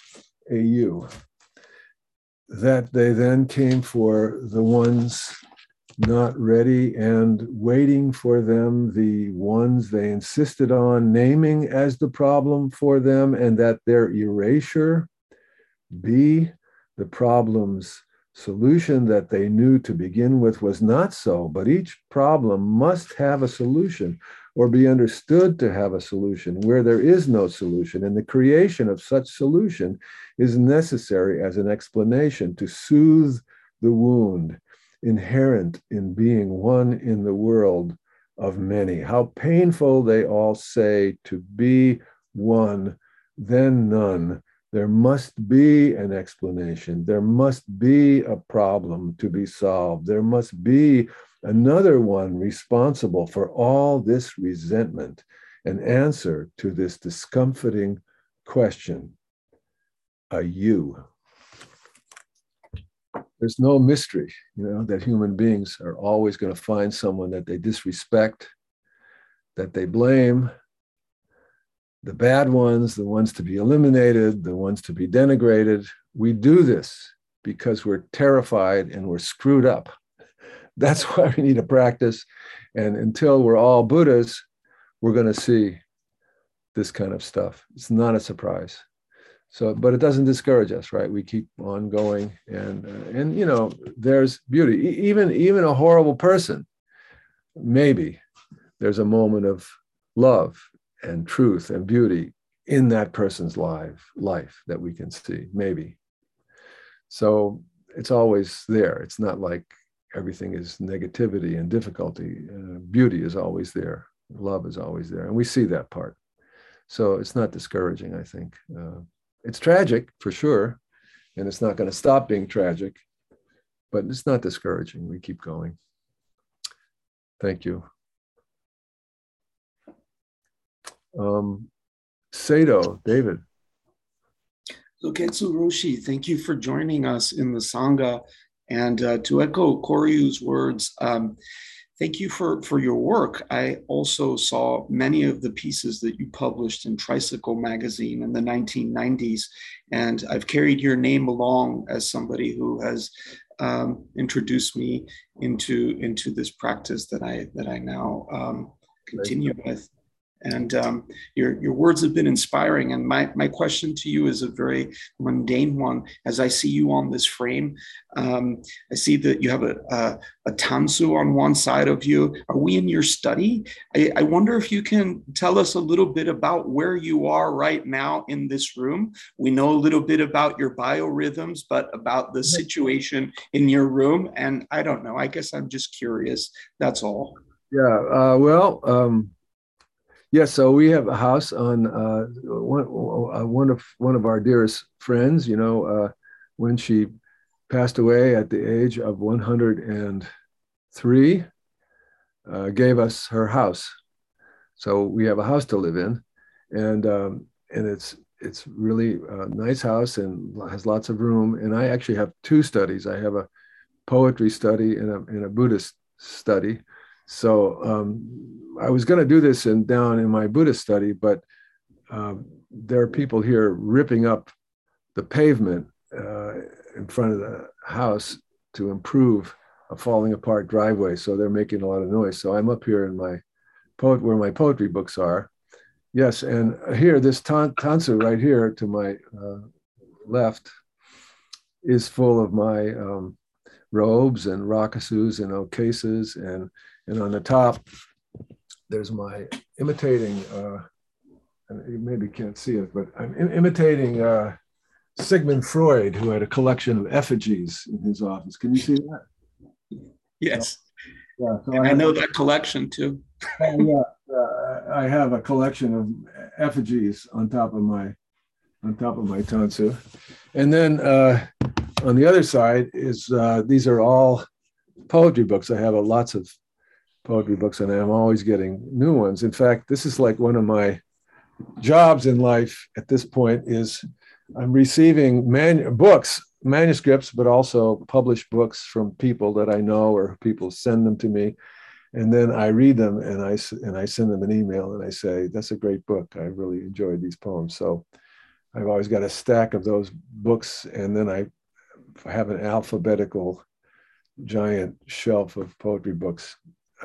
That they then came for the ones not ready, and waiting for them, the ones they insisted on naming as the problem for them, and that their erasure be the problem's solution that they knew to begin with was not so, but each problem must have a solution, or be understood to have a solution where there is no solution. And the creation of such solution is necessary as an explanation to soothe the wound inherent in being one in the world of many. How painful, they all say, to be one, then none. There must be an explanation. There must be a problem to be solved. There must be another one responsible for all this resentment, an answer to this discomforting question, a you. There's no mystery, that human beings are always going to find someone that they disrespect, that they blame, the bad ones, the ones to be eliminated, the ones to be denigrated. We do this because we're terrified and we're screwed up. That's why we need a practice. And until we're all Buddhas, we're going to see this kind of stuff. It's not a surprise. So, but it doesn't discourage us, right? We keep on going, and there's beauty. Even a horrible person, maybe there's a moment of love and truth and beauty in that person's life that we can see, maybe. So it's always there. It's not like everything is negativity and difficulty. Beauty is always there. Love is always there. And we see that part. So it's not discouraging, I think. It's tragic for sure. And it's not going to stop being tragic, but it's not discouraging. We keep going. Thank you. Sado, David. Loketsu Roshi, thank you for joining us in the Sangha. And to echo Koryu's words, thank you for your work. I also saw many of the pieces that you published in Tricycle magazine in the 1990s, and I've carried your name along as somebody who has introduced me into this practice that I now continue with. And your words have been inspiring. And my question to you is a very mundane one. As I see you on this frame, I see that you have a tansu on one side of you. Are we in your study? I wonder if you can tell us a little bit about where you are right now in this room. We know a little bit about your biorhythms, but about the situation in your room. And I don't know, I guess I'm just curious. That's all. Yeah, yes, so we have a house on one of our dearest friends, when she passed away at the age of 103, gave us her house. So we have a house to live in, and it's really a nice house and has lots of room. And I actually have two studies. I have a poetry study and a Buddhist study. So I was going to do this down in my Buddhist study, but there are people here ripping up the pavement in front of the house to improve a falling apart driveway. So they're making a lot of noise. So I'm up here in where my poetry books are. Yes, and here, this tansu right here to my left is full of my robes and rakusus and okeses, and on the top, there's my imitating, and you maybe can't see it, but I'm imitating Sigmund Freud, who had a collection of effigies in his office. Can you see that? Yes. Yeah, so and I know that collection too. Yeah, I have a collection of effigies on top of my tansu, and then on the other side is these are all poetry books. I have lots of poetry books, and I'm always getting new ones. In fact, this is like one of my jobs in life at this point is I'm receiving manuscripts, but also published books from people that I know, or people send them to me. And then I read them and I send them an email and I say, that's a great book. I really enjoyed these poems. So I've always got a stack of those books. And then I have an alphabetical giant shelf of poetry books.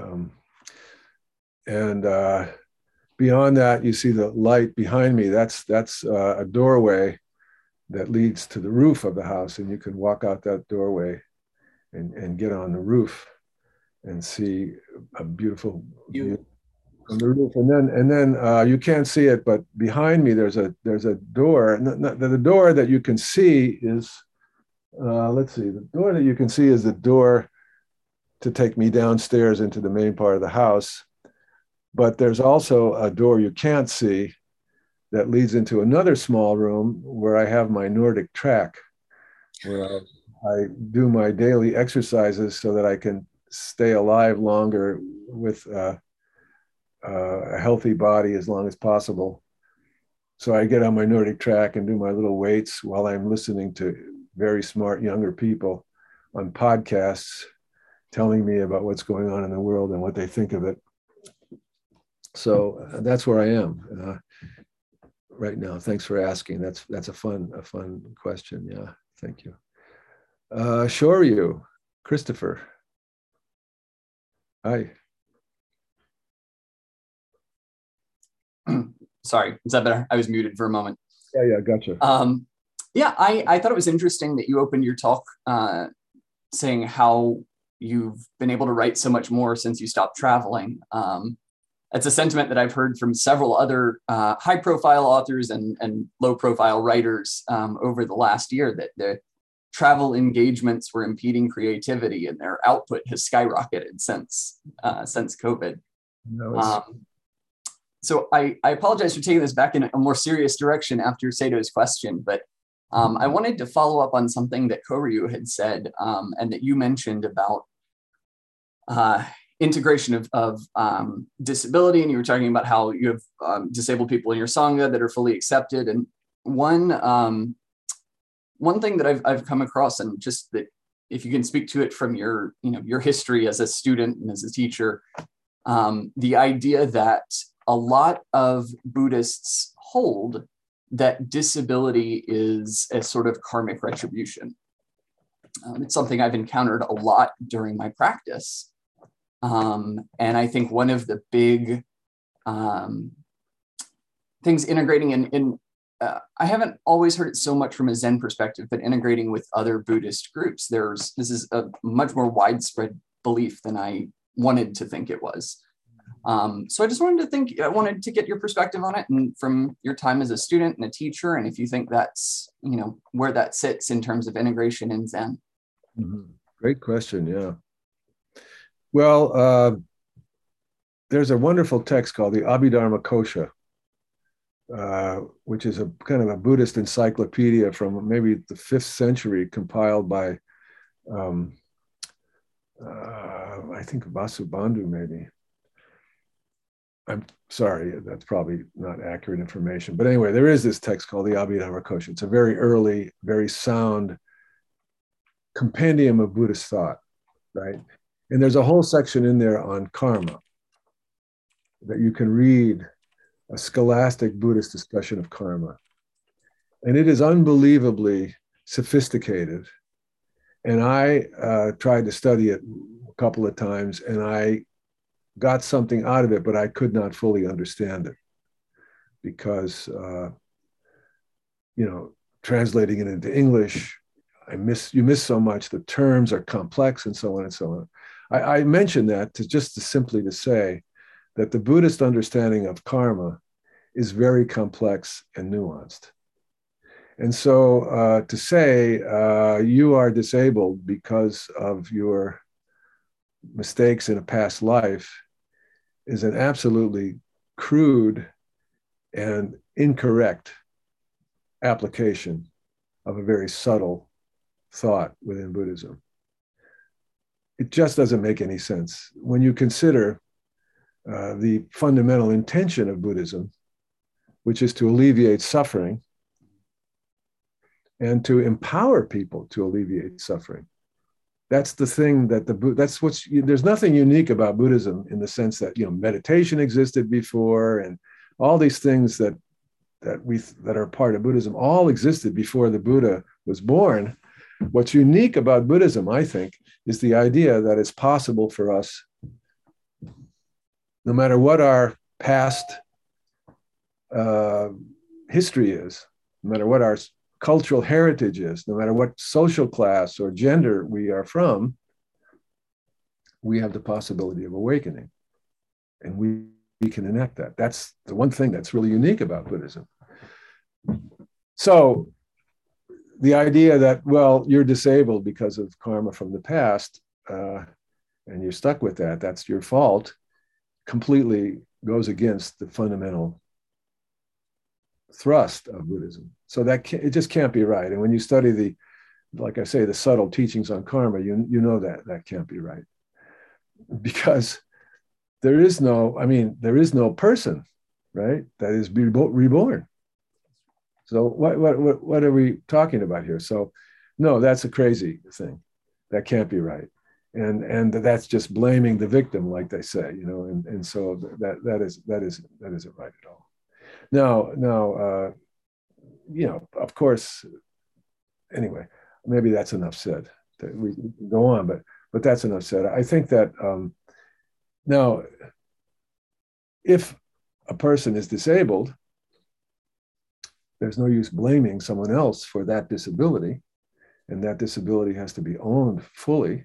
Beyond that, you see the light behind me. That's a doorway that leads to the roof of the house. And you can walk out that doorway and get on the roof and see a beautiful view from the roof. And then you can't see it, but behind me there's a door. And the door that you can see is, let's see, the door that you can see is the door to take me downstairs into the main part of the house. But there's also a door you can't see that leads into another small room where I have my Nordic track, where I do my daily exercises so that I can stay alive longer with a healthy body as long as possible. So I get on my Nordic track and do my little weights while I'm listening to very smart younger people on podcasts telling me about what's going on in the world and what they think of it. So that's where I am right now. Thanks for asking. That's a fun question. Yeah, thank you. Shoryu, Christopher. Hi. Sorry, is that better? I was muted for a moment. Yeah, gotcha. Yeah, I thought it was interesting that you opened your talk saying how you've been able to write so much more since you stopped traveling. It's a sentiment that I've heard from several other high-profile authors and low-profile writers over the last year, that the travel engagements were impeding creativity and their output has skyrocketed since COVID. So I apologize for taking this back in a more serious direction after Sato's question, but I wanted to follow up on something that Koryu had said and that you mentioned about integration of disability, and you were talking about how you have disabled people in your Sangha that are fully accepted. And one thing that I've come across, and just that if you can speak to it from your history as a student and as a teacher, the idea that a lot of Buddhists hold that disability is a sort of karmic retribution. It's something I've encountered a lot during my practice. And I think one of the big things integrating in I haven't always heard it so much from a Zen perspective, but integrating with other Buddhist groups, this is a much more widespread belief than I wanted to think it was. So I wanted to get your perspective on it, and from your time as a student and a teacher, and if you think that's, where that sits in terms of integration in Zen. Mm-hmm. Great question. Yeah. Well, there's a wonderful text called the Abhidharma Kosha, which is a kind of a Buddhist encyclopedia from maybe the 5th century, compiled by, I think Vasubandhu maybe. I'm sorry, that's probably not accurate information. But anyway, there is this text called the Abhidharma Kosha. It's a very early, very sound compendium of Buddhist thought, right? And there's a whole section in there on karma that you can read, a scholastic Buddhist discussion of karma. And it is unbelievably sophisticated. And I tried to study it a couple of times, and I got something out of it, but I could not fully understand it because, translating it into English, you miss so much. The terms are complex and so on and so on. I mention that just to simply to say that the Buddhist understanding of karma is very complex and nuanced. And so to say you are disabled because of your mistakes in a past life is an absolutely crude and incorrect application of a very subtle thought within Buddhism. It just doesn't make any sense. When you consider the fundamental intention of Buddhism, which is to alleviate suffering and to empower people to alleviate suffering. That's the thing that there's nothing unique about Buddhism in the sense that, meditation existed before, and all these things that are part of Buddhism all existed before the Buddha was born. What's unique about Buddhism, I think, is the idea that it's possible for us, no matter what our past history is, no matter what our cultural heritage is, no matter what social class or gender we are from, we have the possibility of awakening. And we can enact that. That's the one thing that's really unique about Buddhism. So the idea that, well, you're disabled because of karma from the past, and you're stuck with that, that's your fault, completely goes against the fundamental thrust of Buddhism. So it just can't be right. And when you study like I say, the subtle teachings on karma, you know that can't be right. Because there is no person, right, that is reborn. So what are we talking about here? So no, that's a crazy thing. That can't be right. And that's just blaming the victim, like they say, and so that isn't right at all. Now, of course, anyway, maybe that's enough said. We can go on, but that's enough said. I think that now, if a person is disabled, there's no use blaming someone else for that disability, and that disability has to be owned fully.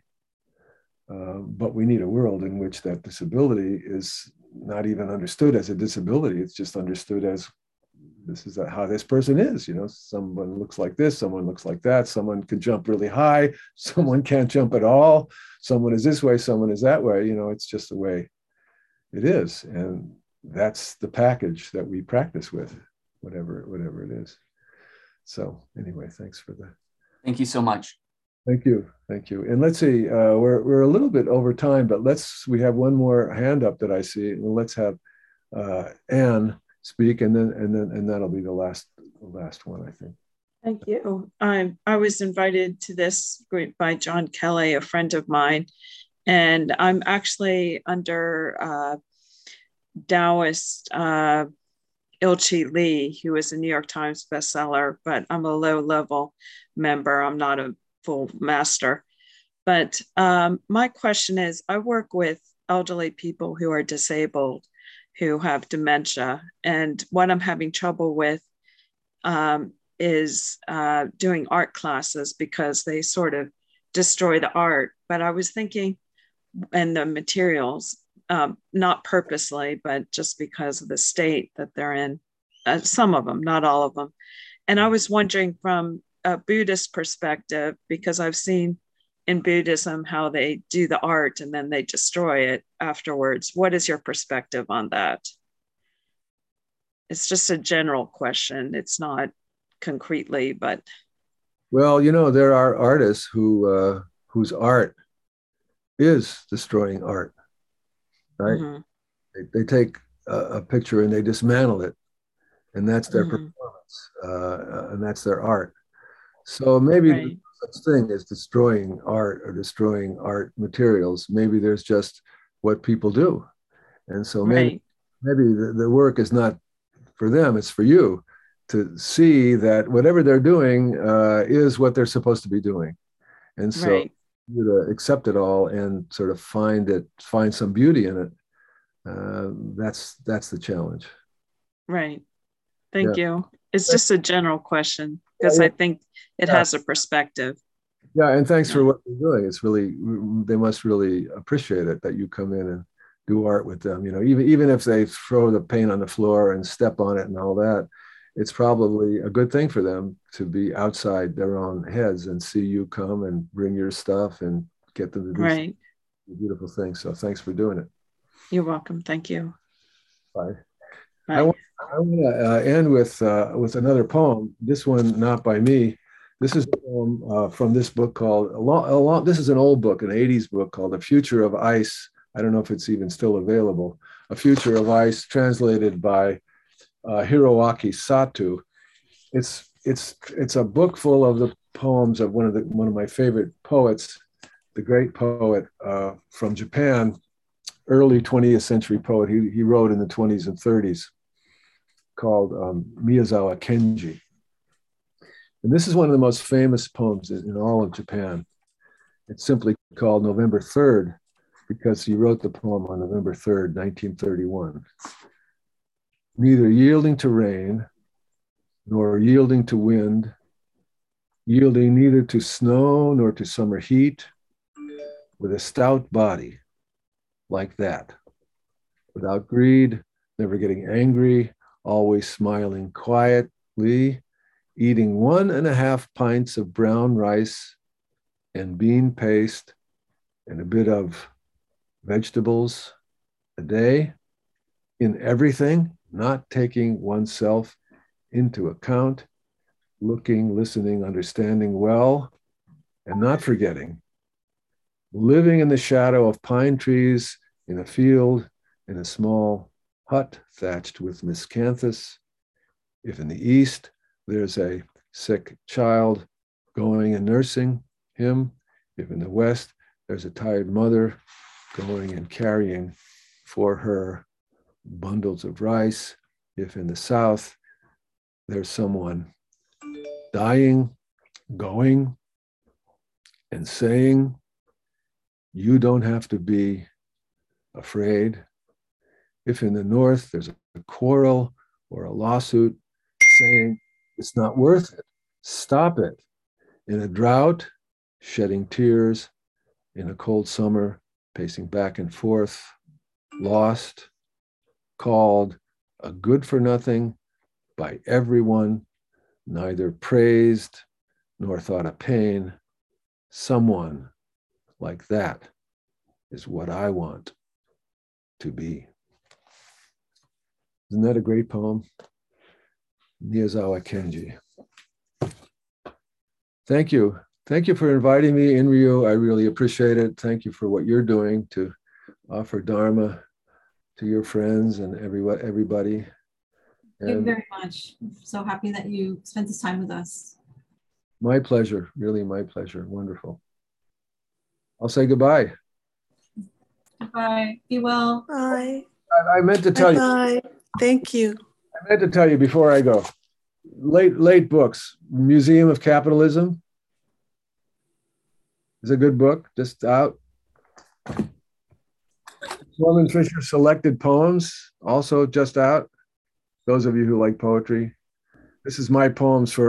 But we need a world in which that disability is not even understood as a disability. It's just understood as, this is how this person is. Someone looks like this, someone looks like that, someone can jump really high, someone can't jump at all, someone is this way, someone is that way. It's just the way it is. And that's the package that we practice with, whatever it is. So anyway, thanks for that. Thank you so much. Thank you. And let's see, we're a little bit over time, but we have one more hand up that I see, and let's have Anne speak, and then that'll be the last one, I think. Thank you. I was invited to this group by John Kelly, a friend of mine, and I'm actually under Taoist Ilchi Lee, who is a New York Times bestseller, but I'm a low-level member. I'm not a full master. But my question is, I work with elderly people who are disabled, who have dementia. And what I'm having trouble with is doing art classes because they sort of destroy the art. But I was thinking, and the materials, not purposely, but just because of the state that they're in, some of them, not all of them. And I was wondering from a Buddhist perspective, because I've seen in Buddhism how they do the art and then they destroy it afterwards. What is your perspective on that? It's just a general question. It's not concretely, but. Well, there are artists whose art is destroying art, right? Mm-hmm. They take a picture and they dismantle it, and that's their performance, and that's their art. So maybe such thing as destroying art or destroying art materials. Maybe there's just what people do. And so maybe the work is not for them, it's for you to see that whatever they're doing is what they're supposed to be doing. And so you to accept it all and sort of find some beauty in it. That's the challenge. Right. Thank you. It's just a general question because I think it has a perspective. Yeah, and thanks for what you're doing. It's really, they must really appreciate it that you come in and do art with them. You know, even if they throw the paint on the floor and step on it and all that, it's probably a good thing for them to be outside their own heads and see you come and bring your stuff and get them to do beautiful things. So thanks for doing it. You're welcome. Thank you. Bye. I want to end with another poem. This one, not by me. This is a poem from this book called, this is an old book, an 80s book called A Future of Ice. I don't know if it's even still available. A Future of Ice, translated by Hiroaki Sato. It's a book full of the poems of one of my favorite poets, the great poet from Japan, early 20th century poet. He wrote in the 20s and 30s, called Miyazawa Kenji. And this is one of the most famous poems in all of Japan. It's simply called November 3rd because he wrote the poem on November 3rd, 1931. Neither yielding to rain, nor yielding to wind, yielding neither to snow nor to summer heat, with a stout body like that, without greed, never getting angry, always smiling quietly, eating 1.5 pints of brown rice and bean paste and a bit of vegetables a day, in everything, not taking oneself into account, looking, listening, understanding well, and not forgetting, living in the shadow of pine trees in a field, in a small hut thatched with miscanthus. If in the east there's a sick child, going and nursing him. If in the west there's a tired mother, going and carrying for her bundles of rice. If in the south there's someone dying, going and saying, you don't have to be afraid. If in the north there's a quarrel or a lawsuit, saying it's not worth it, stop it. In a drought, shedding tears. In a cold summer, pacing back and forth, lost, called a good for nothing by everyone, neither praised nor thought of pain. Someone like that is what I want to be. Isn't that a great poem? Miyazawa Kenji. Thank you. Thank you for inviting me, Inryu. I really appreciate it. Thank you for what you're doing to offer Dharma to your friends and everybody. Thank you very much. I'm so happy that you spent this time with us. My pleasure, really my pleasure. Wonderful. I'll say goodbye. Bye. Be well. Bye. I meant to tell you. Bye. Thank you. I meant to tell you before I go. Late books. Museum of Capitalism is a good book, just out. Norman Fisher Selected Poems, also just out. Those of you who like poetry. This is my poems from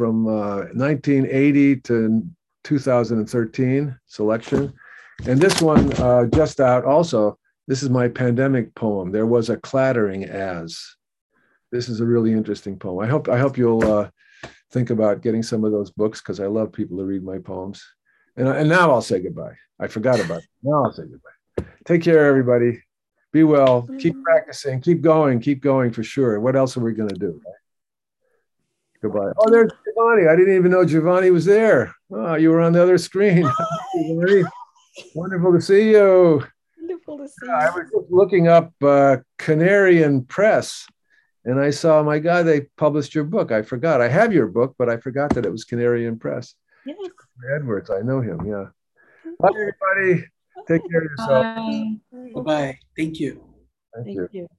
1980 to 2013 selection. And this one just out also. This is my pandemic poem. There was a clattering as. This is a really interesting poem. I hope you'll think about getting some of those books because I love people to read my poems. And now I'll say goodbye. I forgot about it. Now I'll say goodbye. Take care, everybody. Be well. Keep practicing. Keep going for sure. What else are we going to do? Right? Goodbye. Oh, there's Giovanni. I didn't even know Giovanni was there. Oh, you were on the other screen. Wonderful to see you. Wonderful to see you. I was just looking up Canarian Press, and I saw, my God, they published your book. I forgot. I have your book, but I forgot that it was Canarian Press. Yes. Edwards. I know him. Yeah. Bye, everybody. Take care of yourself. Bye. Bye-bye. Thank you. Thank Thank you. you.